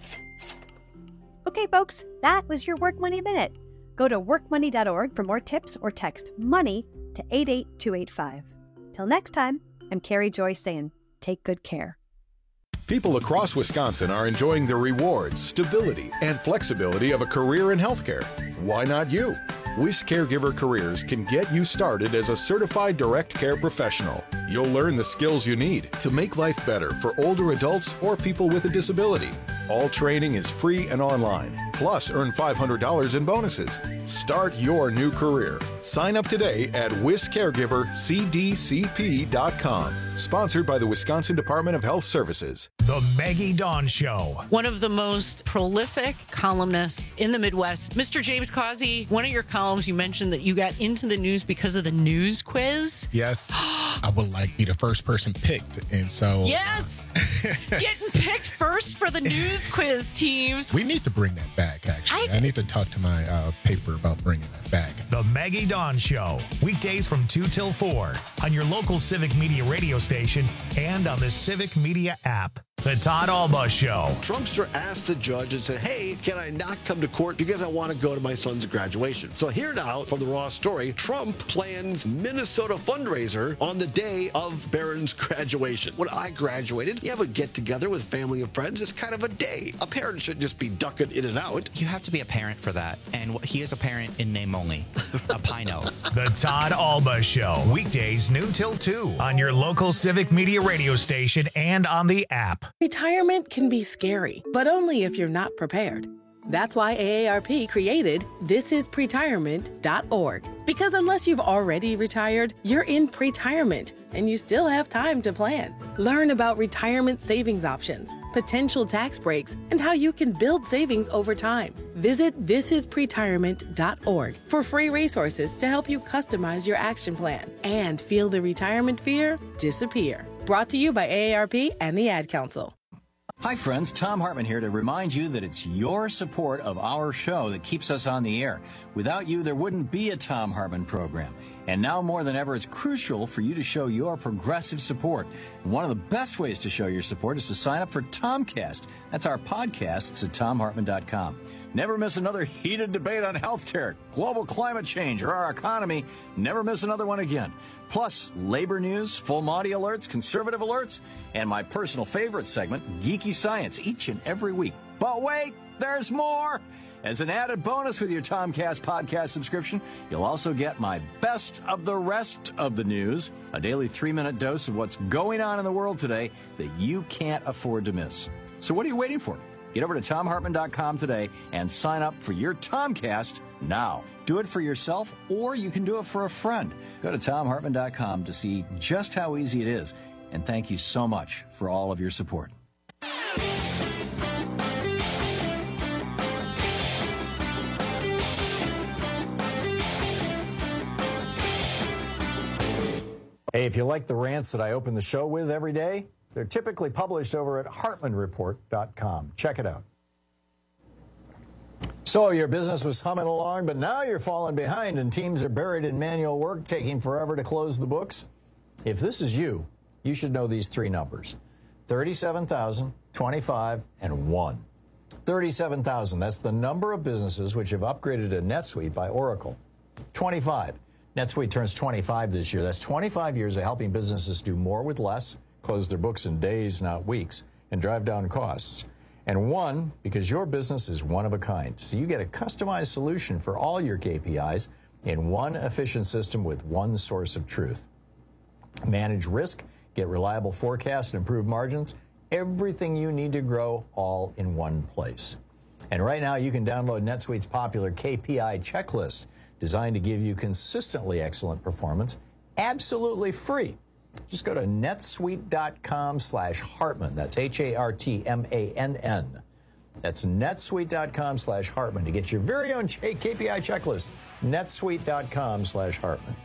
Okay, folks, that was your Work Money Minute. Go to work money dot org for more tips or text MONEY to eight eight two eight five. Till next time, I'm Carrie Joy saying, take good care. People across Wisconsin are enjoying the rewards, stability, and flexibility of a career in healthcare. Why not you? Wish Caregiver Careers can get you started as a certified direct care professional. You'll learn the skills you need to make life better for older adults or people with a disability. All training is free and online. Plus, earn five hundred dollars in bonuses. Start your new career. Sign up today at wis caregiver c d c p dot com. Sponsored by the Wisconsin Department of Health Services. The Maggie Dawn Show. One of the most prolific columnists in the Midwest. Mister James Causey, one of your columns, you mentioned that you got into the news because of the news quiz. Yes. I would like be the first person picked. And so... Yes! Getting picked first for the news quiz teams. We need to bring that back, actually. I, I need to talk to my uh, paper about bringing that back. The Maggie Dawn Show. Weekdays from two till four on your local Civic Media radio station and on the Civic Media app. The Todd Alba Show. Trumpster asked the judge and said, hey, can I not come to court because I want to go to my son's graduation? So here now from the Raw story, Trump plans Minnesota fundraiser on the day of Barron's graduation. When I graduated, you have a get-together with family and friends. It's kind of a day. A parent should just be ducking in and out. You have to be a parent for that. And he is a parent in name only. A Pino. The Todd Alba Show. Weekdays noon till two on your local Civic Media radio station and on the app. Retirement can be scary, but only if you're not prepared. That's why A A R P created this is pretirement dot org. Because unless you've already retired, you're in pretirement, and you still have time to plan. Learn about retirement savings options, potential tax breaks, and how you can build savings over time. Visit this is pretirement dot org for free resources to help you customize your action plan and feel the retirement fear disappear. Brought to you by A A R P and the Ad Council. Hi friends, Tom Hartman here to remind you that it's your support of our show that keeps us on the air. Without you, there wouldn't be a Tom Hartman program. And now more than ever, it's crucial for you to show your progressive support. And one of the best ways to show your support is to sign up for Tomcast. That's our podcast. It's at tom hartman dot com. Never miss another heated debate on healthcare, global climate change, or our economy. Never miss another one again. Plus, labor news, full Monty alerts, conservative alerts, and my personal favorite segment, Geeky Science, each and every week. But wait, there's more! As an added bonus with your Tomcast podcast subscription, you'll also get my best of the rest of the news, a daily three-minute dose of what's going on in the world today that you can't afford to miss. So what are you waiting for? Get over to tom hartman dot com today and sign up for your Tomcast now. Do it for yourself, or you can do it for a friend. Go to tom hartman dot com to see just how easy it is. And thank you so much for all of your support. Hey, if you like the rants that I open the show with every day, they're typically published over at hartman report dot com. Check it out. So your business was humming along, but now you're falling behind and teams are buried in manual work, taking forever to close the books? If this is you, you should know these three numbers: thirty-seven thousand, twenty-five, and one. thirty-seven thousand, that's the number of businesses which have upgraded to NetSuite by Oracle. twenty-five, NetSuite turns twenty-five this year. That's twenty-five years of helping businesses do more with less, close their books in days, not weeks, and drive down costs. And one, because your business is one of a kind. So you get a customized solution for all your K P Is in one efficient system with one source of truth. Manage risk, get reliable forecasts, and improve margins. Everything you need to grow, all in one place. And right now, you can download NetSuite's popular K P I checklist, designed to give you consistently excellent performance, absolutely free. Just go to netsuite.com slash Hartmann. That's H A R T M A N N. That's netsuite.com slash Hartmann to get your very own K P I checklist. netsuite.com slash Hartmann.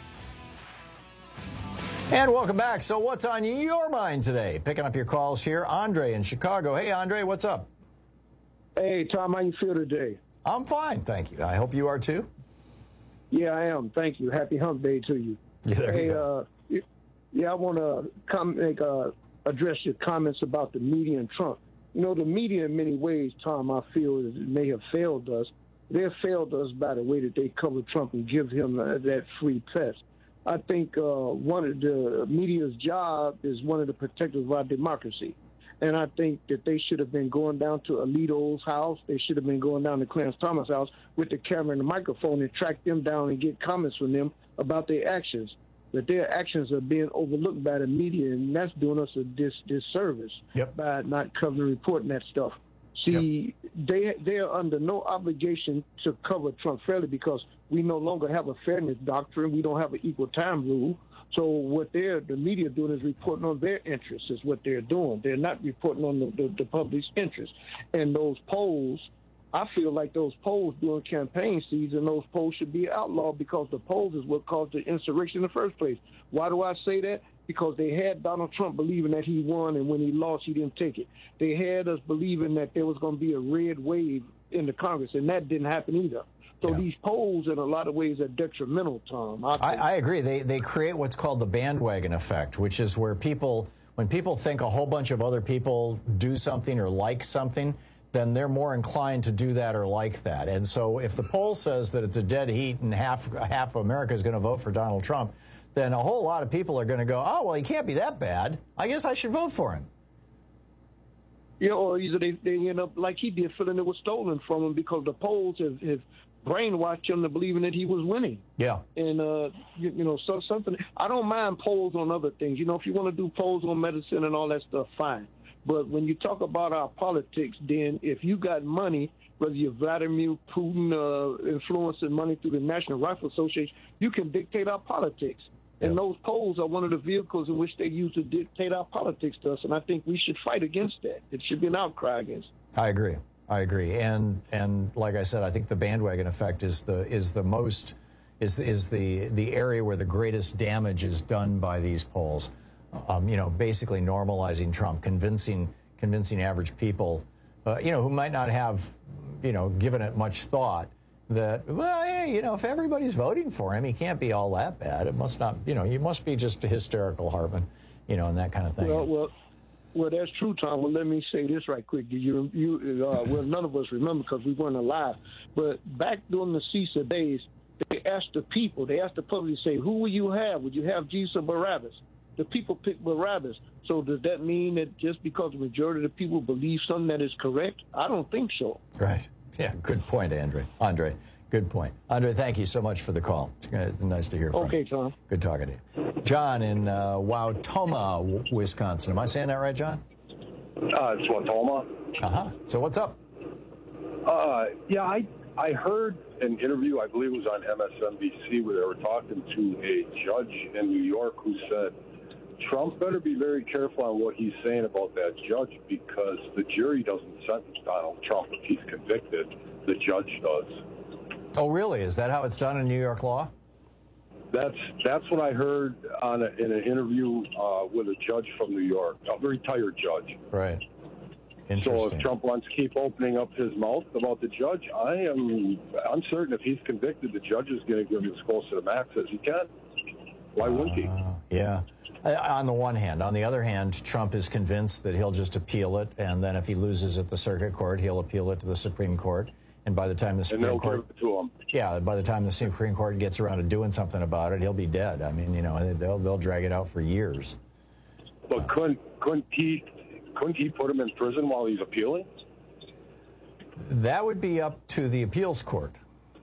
And welcome back. So what's on your mind today? Picking up your calls here. Andre in Chicago. Hey, Andre, what's up? Hey, Tom, how you feel today? I'm fine, thank you. I hope you are too. Yeah, I am. Thank you. Happy hump day to you. Yeah, there hey, you go. Uh, yeah, I want to com- make uh, address your comments about the media and Trump. You know, the media in many ways, Tom, I feel is, may have failed us. They have failed us by the way that they cover Trump and give him uh, that free press. I think uh, one of the media's job is one of the protectors of our democracy. And I think that they should have been going down to Alito's house. They should have been going down to Clarence Thomas' house with the camera and the microphone and track them down and get comments from them about their actions. That their actions are being overlooked by the media, and that's doing us a dis disservice yep. by not covering, reporting that stuff. See, yep. they they are under no obligation to cover Trump fairly because we no longer have a fairness doctrine. We don't have an equal time rule. So what they're, the media doing is reporting on their interests is what they're doing. They're not reporting on the, the, the public's interests. And those polls, I feel like those polls during campaign season, those polls should be outlawed because the polls is what caused the insurrection in the first place. Why do I say that? Because they had Donald Trump believing that he won, and when he lost, he didn't take it. They had us believing that there was going to be a red wave in the Congress, and that didn't happen either. So yeah. these polls, in a lot of ways, are detrimental, Tom. I, I, I agree. They they create what's called the bandwagon effect, which is where people, when people think a whole bunch of other people do something or like something, then they're more inclined to do that or like that. And so if the poll says that it's a dead heat and half half of America is going to vote for Donald Trump, then a whole lot of people are going to go, oh, well, he can't be that bad. I guess I should vote for him. You know, or either they, they end up like he did, feeling it was stolen from him because the polls have, have brainwashed him to believing that he was winning. Yeah. And, uh, you, you know, so something, I don't mind polls on other things. You know, if you want to do polls on medicine and all that stuff, fine. But when you talk about our politics, then if you got money, whether you're Vladimir Putin uh, influencing money through the National Rifle Association, you can dictate our politics. Yeah. And those polls are one of the vehicles in which they use to dictate our politics to us. And I think we should fight against that. It should be an outcry against it. I agree. I agree. And and like I said, I think the bandwagon effect is the is the most is the, is the the area where the greatest damage is done by these polls. Um, you know, basically normalizing Trump, convincing convincing average people, uh, you know, who might not have, you know, given it much thought that, well, hey, you know, if everybody's voting for him, he can't be all that bad. It must not, you know, you must be just a hysterical, Hartmann, you know, and that kind of thing. Well, well, well, that's true, Tom. Well, let me say this right quick. You, you, uh, well, none of us remember because we weren't alive. But back during the Caesar days, they asked the people, they asked the public, say, who will you have? Would you have Jesus or Barabbas? The people picked Barabbas. So does that mean that just because the majority of the people believe something that is correct? I don't think so. Right. Yeah, good point, Andre. Andre, good point. Andre, thank you so much for the call. It's nice to hear from okay, you. Okay, Tom. Good talking to you. John in uh, Wautoma, Wisconsin. Am I saying that right, John? Uh, it's Wautoma. Uh-huh. So what's up? Uh, yeah, I I heard an interview, I believe it was on M S N B C, where they were talking to a judge in New York who said, Trump better be very careful on what he's saying about that judge because the jury doesn't sentence Donald Trump if he's convicted. The judge does. Oh, really? Is that how it's done in New York law? That's that's what I heard on a, in an interview uh, with a judge from New York, a retired judge. Right. So if Trump wants to keep opening up his mouth about the judge, I am I'm certain if he's convicted, the judge is going to give him as close to the max as he can. Why wouldn't he? Uh, yeah. Uh, on the one hand. On the other hand, Trump is convinced that he'll just appeal it, and then if he loses at the circuit court, he'll appeal it to the Supreme Court. And by the time the Supreme and they'll Court, give it to him. yeah, by the time the Supreme Court gets around to doing something about it, he'll be dead. I mean, you know, they'll they'll drag it out for years. But couldn't couldn't he couldn't he put him in prison while he's appealing? That would be up to the appeals court,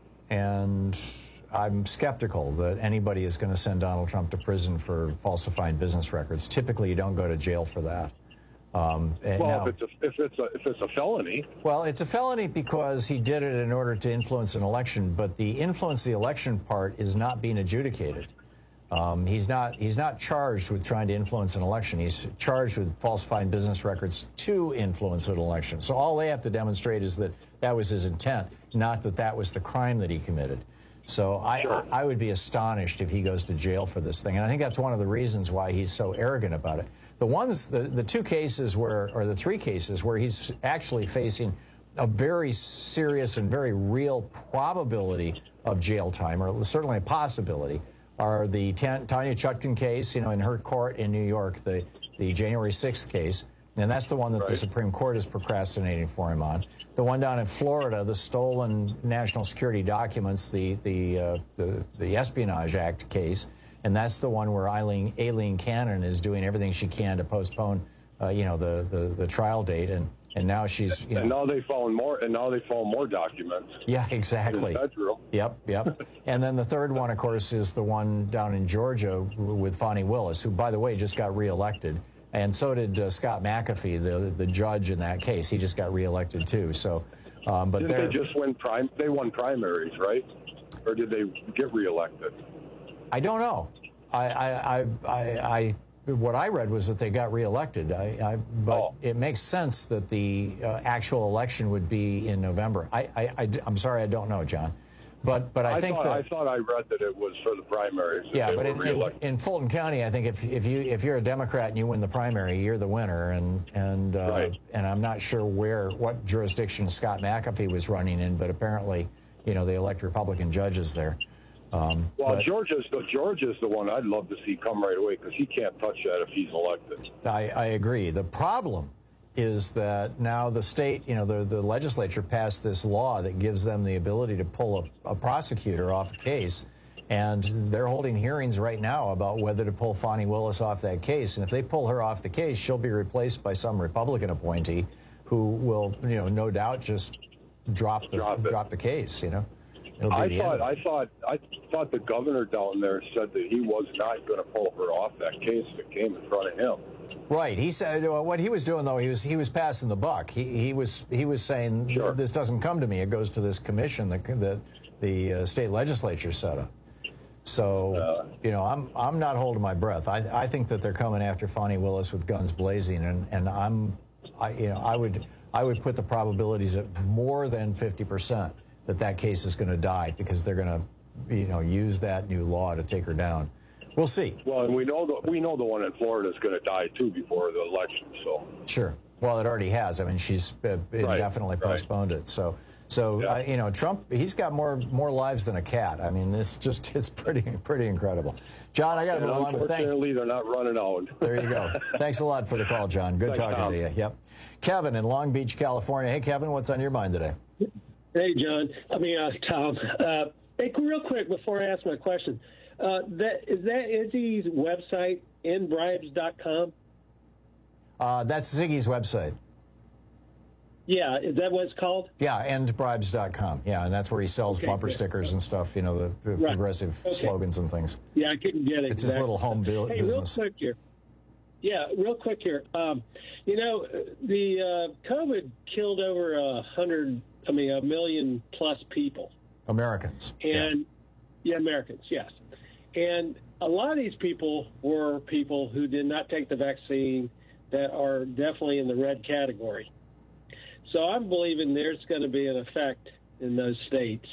and I'm skeptical that anybody is going to send Donald Trump to prison for falsifying business records. Typically, you don't go to jail for that. Um, well, now, if, it's a, if it's a if it's a felony. Well, it's a felony because he did it in order to influence an election, but the influence the election part is not being adjudicated. Um, he's not he's not charged with trying to influence an election. He's charged with falsifying business records to influence an election. So all they have to demonstrate is that that was his intent, not that that was the crime that he committed. So I, sure. I, I would be astonished if he goes to jail for this thing. And I think that's one of the reasons why he's so arrogant about it. The ones, the, the two cases where, or the three cases where he's actually facing a very serious and very real probability of jail time, or certainly a possibility, are the Tanya Chutkan case, you know, in her court in New York, the, the January sixth case, and that's the one that right. the Supreme Court is procrastinating for him on. The one down in Florida, the stolen national security documents, the the uh, the, the Espionage Act case, and that's the one where Eileen, Aileen Cannon is doing everything she can to postpone, uh, you know, the, the, the trial date, and and now she's you and know, now they found more, and now they found more documents. Yeah, exactly. That's real. Yep, yep. And then the third one, of course, is the one down in Georgia with Fani Willis, who, by the way, just got reelected. And so did uh, Scott McAfee, the the judge in that case. He just got reelected too. So, um, but didn't they just win prime? They won primaries, right? Or did they get reelected? I don't know. I I I, I, I what I read was that they got reelected. I, I but oh. it makes sense that the uh, actual election would be in November. I, I I I'm sorry, I don't know, John. But but I, I think thought, that, I thought I read that it was for the primaries. Yeah, but in, in, in Fulton County, I think if if you if you're a Democrat and you win the primary, you're the winner. And and uh, right. and I'm not sure where what jurisdiction Scott McAfee was running in, but apparently, you know, they elect Republican judges there. Um, well, but, Georgia's the Georgia's the one I'd love to see come right away because he can't touch that if he's elected. I, I agree. The problem is that now the state, you know, the, the legislature passed this law that gives them the ability to pull a, a prosecutor off a case, and they're holding hearings right now about whether to pull Fani Willis off that case. And if they pull her off the case, she'll be replaced by some Republican appointee who will, you know, no doubt just drop the drop, drop the case, you know. I thought, I thought, I thought the governor down there said that he was not going to pull her off that case that came in front of him. Right. He said uh, what he was doing, though. He was he was passing the buck. He he was he was saying sure. this doesn't come to me. It goes to this commission that that the uh, state legislature set up. So uh, you know, I'm I'm not holding my breath. I I think that they're coming after Fani Willis with guns blazing, and and I'm I you know I would I would put the probabilities at more than fifty percent that that case is going to die because they're going to you know use that new law to take her down. We'll see. Well, and we know the we know the one in Florida is going to die too before the election. So sure. Well, it already has. I mean, she's uh, indefinitely right, postponed right. it. So, so yeah. uh, you know, Trump, he's got more more lives than a cat. I mean, this just it's pretty pretty incredible. John, I got to move on. Unfortunately, they're not running out. There you go. Thanks a lot for the call, John. Good Thanks, talking Tom. to you. Yep. Kevin in Long Beach, California. Hey, Kevin, what's on your mind today? Hey, John. I mean, uh, Tom. Uh, hey, real quick before I ask my question. Uh, that is that Izzy's website, end bribes dot com? Uh, that's Ziggy's website. Yeah, is that what it's called? Yeah, end bribes dot com. Yeah, and that's where he sells okay, bumper good. stickers and stuff, you know, the, the right. progressive okay. slogans and things. Yeah, I couldn't get it. It's exactly. his little home bu- hey, business. Real quick here. Yeah, real quick here. Um, you know, the uh, COVID killed over a hundred, I mean, a million plus people. Americans. And, yeah, yeah Americans, yes. And a lot of these people were people who did not take the vaccine that are definitely in the red category. So I'm believing there's going to be an effect in those states,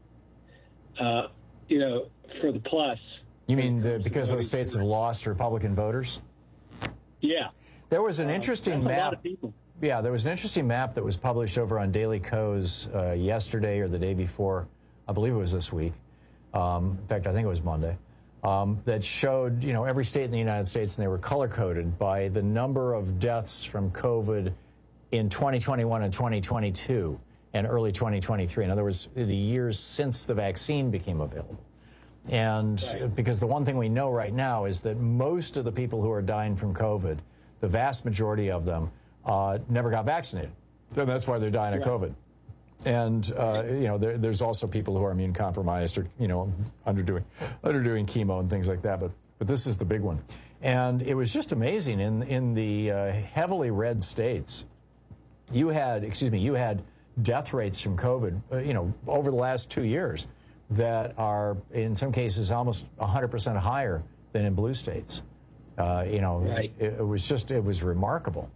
uh, you know, for the plus. You mean the, because those states have lost Republican voters? Yeah. There was an interesting uh, map. A lot of people. yeah, there was an interesting map that was published over on Daily Kos uh, yesterday or the day before. I believe it was this week. Um, in fact, I think it was Monday. Um, that showed, you know, every state in the United States, and they were color-coded by the number of deaths from COVID in twenty twenty-one and twenty twenty-two and early twenty twenty-three. In other words, the years since the vaccine became available. And right. because the one thing we know right now is that most of the people who are dying from COVID, the vast majority of them, uh, never got vaccinated. And that's why they're dying right. of COVID. And, uh, you know, there, there's also people who are immune compromised or, you know, underdoing, underdoing chemo and things like that. But, but this is the big one. And it was just amazing. In, in the uh, heavily red states, you had, excuse me, you had death rates from COVID, uh, you know, over the last two years that are, in some cases, almost one hundred percent higher than in blue states. Uh, you know, right. it, it was just, it was remarkable.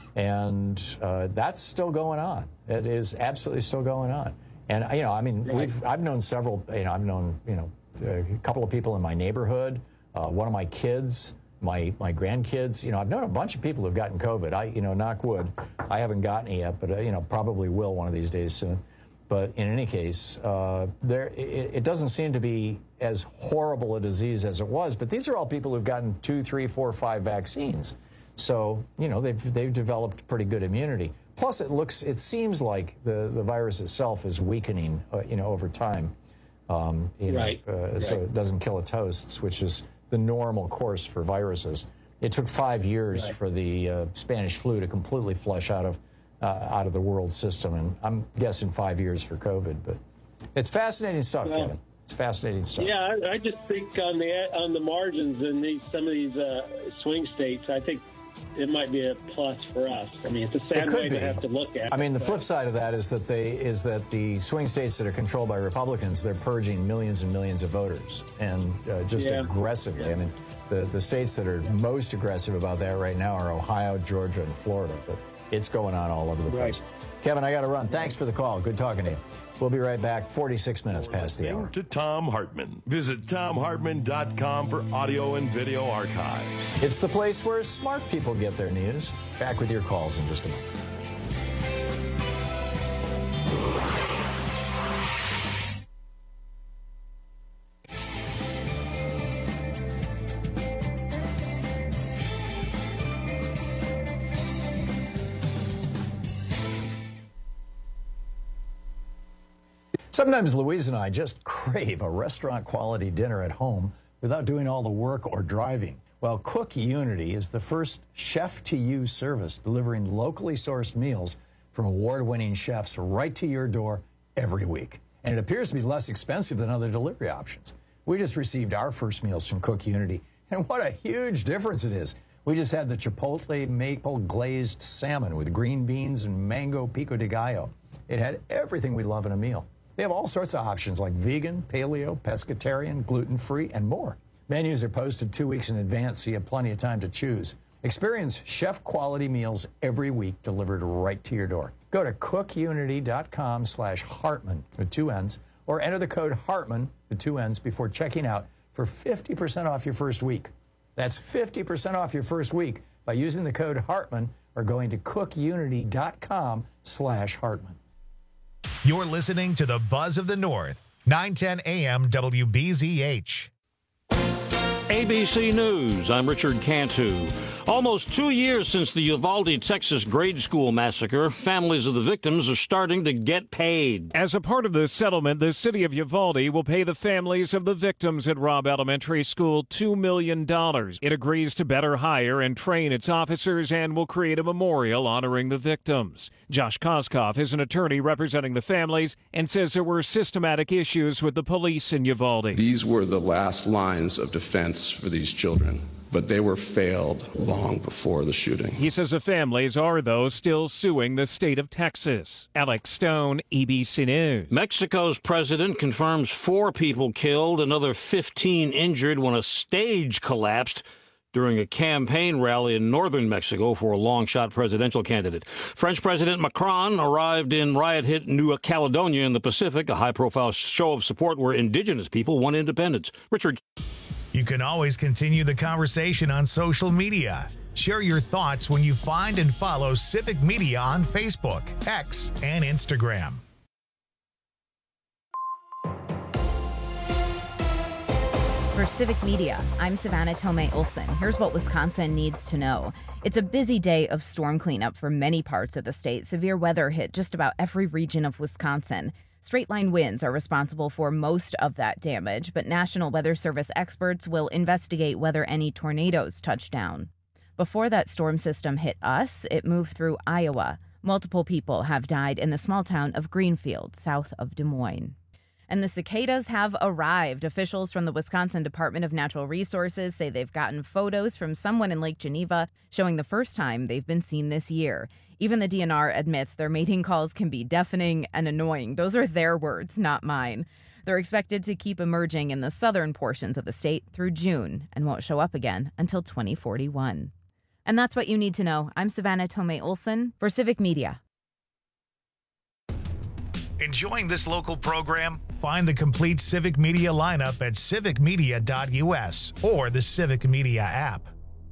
And uh, that's still going on. It is absolutely still going on. And, you know, I mean, right. we've, I've known several, you know, I've known, you know, a couple of people in my neighborhood, uh, one of my kids, my, my grandkids. You know, I've known a bunch of people who've gotten COVID. I, you know, knock wood, I haven't gotten it yet, but, uh, you know, probably will one of these days soon. But in any case, uh, there it, it doesn't seem to be as horrible a disease as it was. But these are all people who've gotten two, three, four, five vaccines. So, you know, they've, they've developed pretty good immunity. Plus, it looks, it seems like the, the virus itself is weakening, uh, you know, over time. Um, you right. know, uh, right. So it doesn't kill its hosts, which is the normal course for viruses. It took five years right. for the uh, Spanish flu to completely flush out of uh, out of the world system, and I'm guessing five years for COVID. But it's fascinating stuff, well, Kevin. It's fascinating stuff. Yeah, I, I just think on the on the margins in these some of these uh, swing states, I think it might be a plus for us. I mean, it's a sad way be. to have to look at. I mean, the but. flip side of that is that they is that the swing states that are controlled by Republicans, they're purging millions and millions of voters, and uh, just yeah. aggressively. Yeah. I mean, the the states that are most aggressive about that right now are Ohio, Georgia, and Florida. But it's going on all over the place. Right. Kevin, I got to run. Thanks for the call. Good talking to you. We'll be right back. forty-six minutes past the hour. To Thom Hartmann. Visit Thom Hartmann dot com for audio and video archives. It's the place where smart people get their news. Back with your calls in just a moment. Sometimes Louise and I just crave a restaurant-quality dinner at home without doing all the work or driving. Well, Cook Unity is the first chef-to-you service delivering locally sourced meals from award-winning chefs right to your door every week. And it appears to be less expensive than other delivery options. We just received our first meals from Cook Unity, and what a huge difference it is. We just had the Chipotle maple glazed salmon with green beans and mango pico de gallo. It had everything we love in a meal. They have all sorts of options like vegan, paleo, pescatarian, gluten-free, and more. Menus are posted two weeks in advance, so you have plenty of time to choose. Experience chef-quality meals every week delivered right to your door. Go to cookunity.com slash Hartman with two N's, or enter the code Hartman with two N's before checking out for fifty percent off your first week. That's fifty percent off your first week by using the code Hartman or going to cookunity.com slash Hartman. You're listening to the Buzz of the North, nine ten A M W B Z H. A B C News, I'm Richard Cantu. Almost two years since the Uvalde, Texas grade school massacre, families of the victims are starting to get paid. As a part of the settlement, the city of Uvalde will pay the families of the victims at Robb Elementary School two million dollars. It agrees to better hire and train its officers and will create a memorial honoring the victims. Josh Koskoff is an attorney representing the families and says there were systematic issues with the police in Uvalde. These were the last lines of defense for these children, but they were failed long before the shooting. He says the families are, though, still suing the state of Texas. Alex Stone, A B C News. Mexico's president confirms four people killed, another fifteen injured when a stage collapsed during a campaign rally in northern Mexico for a long-shot presidential candidate. French President Macron arrived in riot-hit New Caledonia in the Pacific, a high-profile show of support where indigenous people won independence. Richard. You can always continue the conversation on social media. Share your thoughts when you find and follow Civic Media on Facebook, X, and Instagram. For Civic Media, I'm Savannah Tomei Olson. Here's what Wisconsin needs to know. It's a busy day of storm cleanup for many parts of the state. Severe weather hit just about every region of Wisconsin. Straight-line winds are responsible for most of that damage, but National Weather Service experts will investigate whether any tornadoes touch down. Before that storm system hit us, it moved through Iowa. Multiple people have died in the small town of Greenfield, south of Des Moines. And the cicadas have arrived. Officials from the Wisconsin Department of Natural Resources say they've gotten photos from someone in Lake Geneva showing the first time they've been seen this year. Even the D N R admits their mating calls can be deafening and annoying. Those are their words, not mine. They're expected to keep emerging in the southern portions of the state through June and won't show up again until twenty forty-one. And that's what you need to know. I'm Savannah Tomei Olson for Civic Media. Enjoying this local program? Find the complete Civic Media lineup at civic media dot u s or the Civic Media app.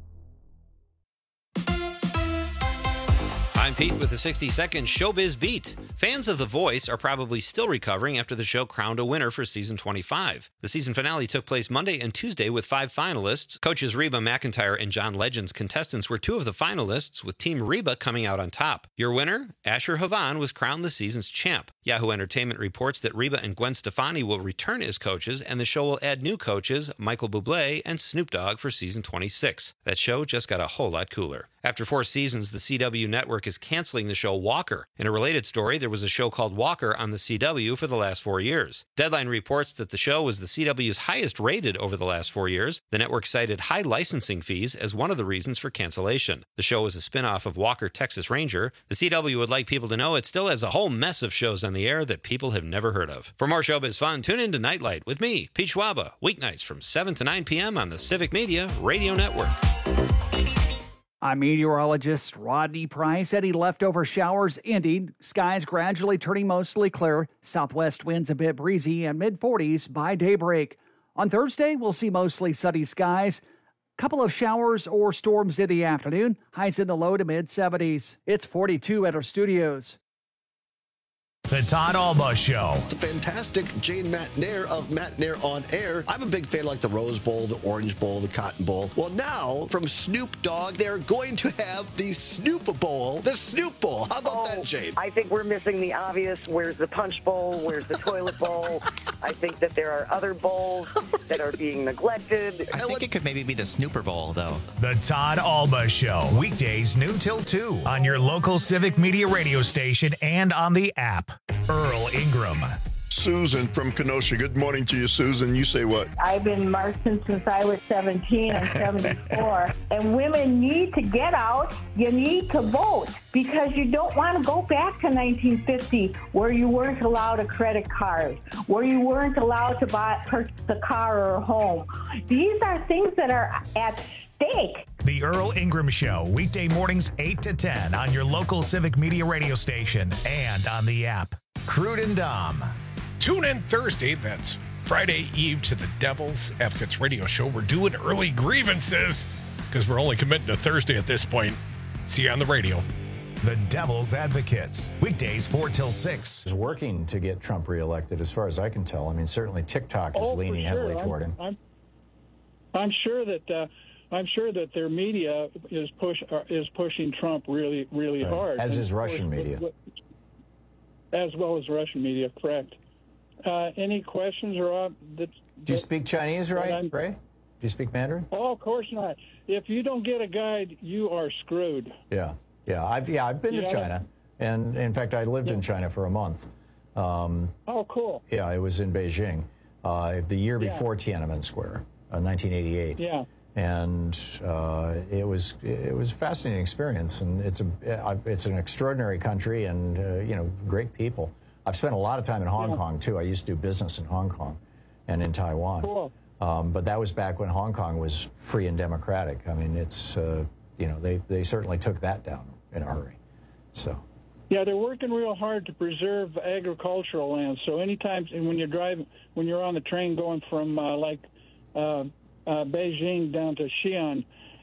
I'm Pete with the sixty second Showbiz Beat. Fans of The Voice are probably still recovering after the show crowned a winner for season twenty-five. The season finale took place Monday and Tuesday with five finalists. Coaches Reba McEntire and John Legend's contestants were two of the finalists, with Team Reba coming out on top. Your winner, Asher Havan, was crowned the season's champ. Yahoo Entertainment reports that Reba and Gwen Stefani will return as coaches, and the show will add new coaches, Michael Bublé and Snoop Dogg, for season twenty-six. That show just got a whole lot cooler. After four seasons, the C W network is canceling the show Walker. In a related story, there was a show called Walker on the C W for the last four years. Deadline reports that the show was the C W's highest rated over the last four years. The network cited high licensing fees as one of the reasons for cancellation. The show is a spin-off of Walker, Texas Ranger. The C W would like people to know it still has a whole mess of shows on the air that people have never heard of. For more showbiz fun, tune in to Nightlight with me, Pete Schwaba, weeknights from seven to nine p.m. on the Civic Media Radio Network. I'm meteorologist Rodney Price. Any leftover showers ending. Skies gradually turning mostly clear. Southwest winds a bit breezy and mid forties by daybreak. On Thursday, we'll see mostly sunny skies. Couple of showers or storms in the afternoon. Highs in the low to mid seventies. It's forty-two at our studios. The Todd Alba Show. The fantastic Jane McNair of McNair on Air. I'm a big fan of like the Rose Bowl, the Orange Bowl, the Cotton Bowl. Well, now from Snoop Dogg, they're going to have the Snoop Bowl, the Snoop Bowl. How about oh, that, Jane? I think we're missing the obvious. Where's the Punch Bowl? Where's the Toilet Bowl? I think that there are other bowls that are being neglected. I think it could maybe be the Snooper Bowl, though. The Todd Alba Show. Weekdays noon till two on your local Civic Media radio station and on the app. Earl Ingram. Susan from Kenosha. Good morning to you, Susan. You say what? I've been marching since I was seventeen. I'm seventy-four. And women need to get out. You need to vote because you don't want to go back to nineteen fifty where you weren't allowed a credit card, where you weren't allowed to buy purchase a car or a home. These are things that are at stake. The Earl Ingram Show, weekday mornings eight to ten on your local Civic Media radio station and on the app. Crude and Dom. Tune in Thursday, that's Friday Eve, to the Devil's Advocates radio show. We're doing early grievances because we're only committing to Thursday at this point. See you on the radio. The Devil's Advocates, weekdays four till six. Is working to get Trump reelected, as far as I can tell. I mean, certainly TikTok is oh, leaning for sure. heavily I'm, toward him. I'm, I'm sure that uh, I'm sure that their media is push uh, is pushing Trump really, really right. hard. As and is Russian course, media. With, with, as well as Russian media, correct. Uh, any questions or uh, that? Do you speak Chinese, right, Ray? Do you speak Mandarin? Oh, of course not. If you don't get a guide, you are screwed. Yeah, yeah. I've yeah I've been you to know? China, and in fact I lived yeah. in China for a month. Um, oh, cool. Yeah, I was in Beijing uh, the year yeah. before Tiananmen Square, uh, nineteen eighty-eight. Yeah. And uh, it was it was a fascinating experience, and it's a it's an extraordinary country, and uh, you know, great people. I've spent a lot of time in Hong yeah. Kong too. I used to do business in Hong Kong and in Taiwan. Cool. Um, but that was back when Hong Kong was free and democratic. I mean, it's uh, you know, they they certainly took that down in a hurry. So. Yeah, they're working real hard to preserve agricultural land. So anytime when you're driving, when you're on the train going from uh, like. Uh, Uh, Beijing down to Xi'an,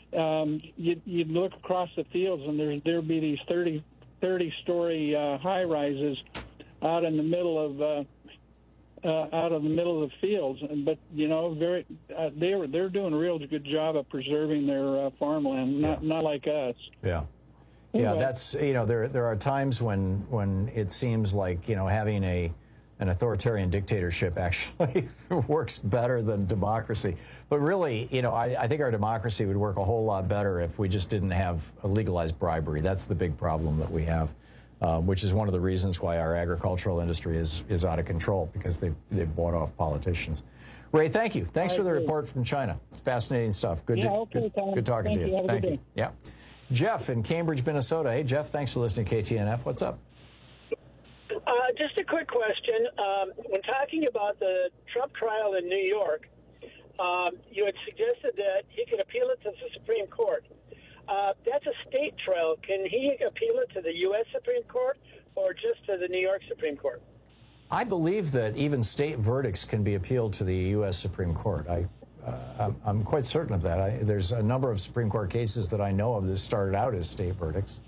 um, you you look across the fields and there there'd be these thirty, thirty story uh, high rises out in the middle of uh, uh, out of the middle of the fields. But you know, very uh, they were they're doing a real good job of preserving their uh, farmland, not Yeah. not like us. Yeah. Yeah, Anyway. that's, you know, there there are times when when it seems like, you know, having a an authoritarian dictatorship actually works better than democracy. But really, you know, I, I think our democracy would work a whole lot better if we just didn't have a legalized bribery. That's the big problem that we have, uh, which is one of the reasons why our agricultural industry is is out of control, because they've, they've bought off politicians. Ray, thank you. Thanks I for the agree. report from China. It's fascinating stuff. Good, Yeah, to, okay, good, Tom. good talking Thank to you. you. Have a Thank good you. day. Yeah. Jeff in Cambridge, Minnesota. Hey, Jeff, thanks for listening to K T N F. What's up? Uh, just a quick question. Um, when talking about the Trump trial in New York, um, you had suggested that he could appeal it to the Supreme Court. Uh, that's a state trial. Can he appeal it to the U S Supreme Court or just to the New York Supreme Court? I believe that even state verdicts can be appealed to the U S Supreme Court. I, uh, I'm, I'm quite certain of that. I, there's a number of Supreme Court cases that I know of that started out as state verdicts.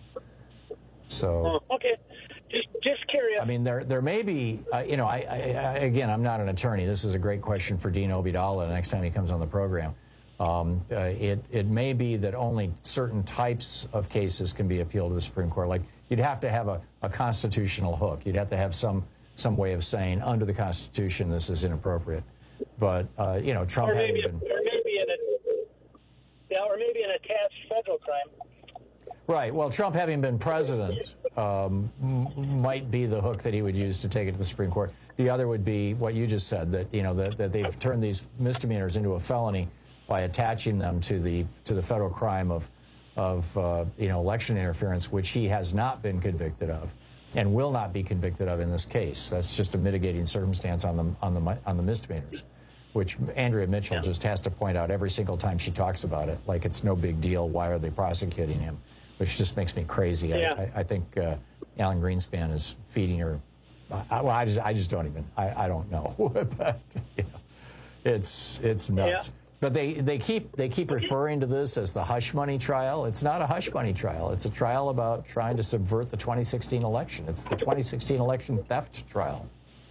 So, Oh, okay. Just, just curious. I mean, there there may be, uh, you know, I, I, I again, I'm not an attorney. This is a great question for Dean Obeidallah the next time he comes on the program. Um, uh, it it may be that only certain types of cases can be appealed to the Supreme Court. Like, you'd have to have a, a constitutional hook. You'd have to have some some way of saying under the Constitution this is inappropriate. But uh, you know, Trump or hadn't maybe, even. or maybe an, yeah, or maybe an attached federal crime. Right. Well, Trump having been president um, m- might be the hook that he would use to take it to the Supreme Court. The other would be what you just said, that you know that, that they've turned these misdemeanors into a felony by attaching them to the to the federal crime of of uh, you know election interference, which he has not been convicted of and will not be convicted of in this case. That's just a mitigating circumstance on the on the on the misdemeanors, which Andrea Mitchell yeah. just has to point out every single time she talks about it, like it's no big deal. Why are they prosecuting him? Which just makes me crazy. Yeah. I, I, I think uh, Alan Greenspan is feeding her. I, well, I just, I just don't even. I, I don't know. But you know, it's it's nuts. Yeah. But they, they keep they keep referring to this as the hush money trial. It's not a hush money trial. It's a trial about trying to subvert the twenty sixteen election. It's the twenty sixteen election theft trial.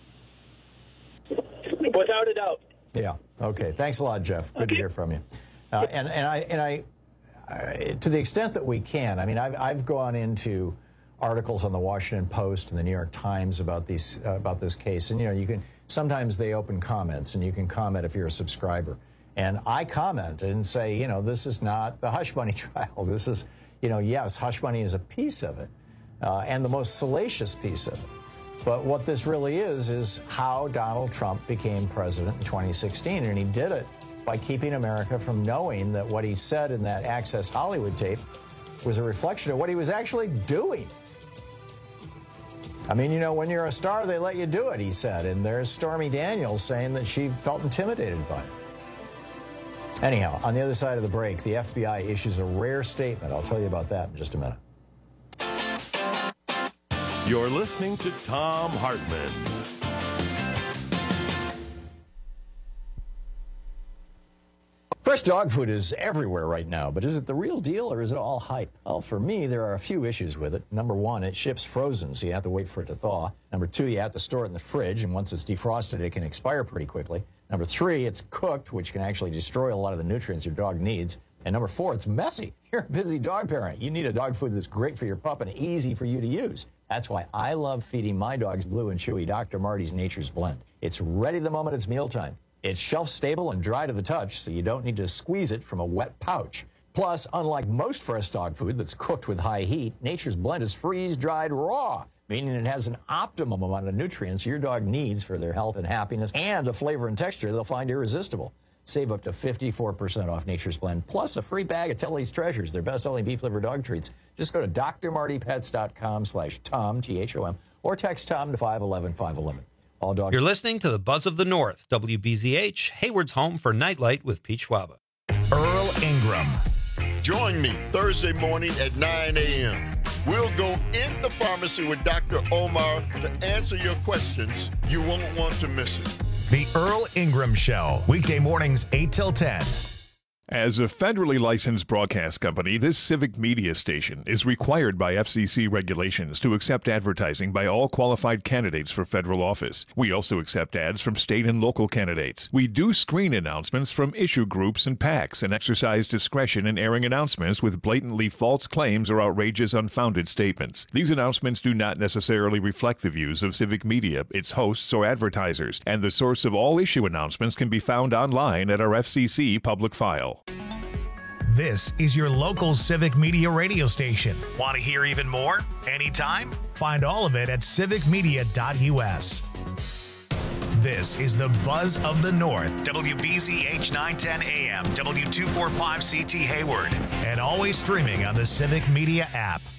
Without a doubt. Yeah. Okay. Thanks a lot, Jeff. Good okay. to hear from you. Uh, and and I and I. Uh, to the extent that we can, I mean, I've, I've gone into articles on the Washington Post and the New York Times about these uh, about this case, and you know, you can sometimes they open comments, and you can comment if you're a subscriber. And I comment and say, you know, this is not the hush money trial. This is, you know, yes, hush money is a piece of it, uh, and the most salacious piece of it. But what this really is is how Donald Trump became president in twenty sixteen, and he did it by keeping America from knowing that what he said in that Access Hollywood tape was a reflection of what he was actually doing. I mean, you know, when you're a star, they let you do it, he said. And there's Stormy Daniels saying that she felt intimidated by it. Anyhow, on the other side of the break, the F B I issues a rare statement. I'll tell you about that in just a minute. You're listening to Thom Hartmann. Fresh dog food is everywhere right now, but is it the real deal or is it all hype? Well, for me, there are a few issues with it. Number one, it ships frozen, so you have to wait for it to thaw. Number two, you have to store it in the fridge, and once it's defrosted, it can expire pretty quickly. Number three, it's cooked, which can actually destroy a lot of the nutrients your dog needs. And number four, it's messy. You're a busy dog parent. You need a dog food that's great for your pup and easy for you to use. That's why I love feeding my dogs Blue and Chewy Doctor Marty's Nature's Blend. It's ready the moment it's mealtime. It's shelf-stable and dry to the touch, so you don't need to squeeze it from a wet pouch. Plus, unlike most fresh dog food that's cooked with high heat, Nature's Blend is freeze-dried raw, meaning it has an optimum amount of nutrients your dog needs for their health and happiness, and a flavor and texture they'll find irresistible. Save up to fifty-four percent off Nature's Blend, plus a free bag of Telly's Treasures, their best-selling beef-liver dog treats. Just go to d r marty pets dot com slash Tom, T H O M, or text Tom to five one one, five one one. All dog. You're listening to the Buzz of the North, W B Z H, Hayward's home for Nightlight with Pete Schwaba. Earl Ingram. Join me Thursday morning at nine a.m. We'll go in the pharmacy with Doctor Omar to answer your questions. You won't want to miss it. The Earl Ingram Show, weekday mornings eight till ten. As a federally licensed broadcast company, this civic media station is required by F C C regulations to accept advertising by all qualified candidates for federal office. We also accept ads from state and local candidates. We do screen announcements from issue groups and PACs and exercise discretion in airing announcements with blatantly false claims or outrageous unfounded statements. These announcements do not necessarily reflect the views of civic media, its hosts, or advertisers, and the source of all issue announcements can be found online at our F C C public file. This is your local civic media radio station. Want to hear even more? Anytime? Find all of it at civic media dot U S. This is the Buzz of the North, W B Z H nine ten A M, W two forty-five C T Hayward, and always streaming on the Civic Media app.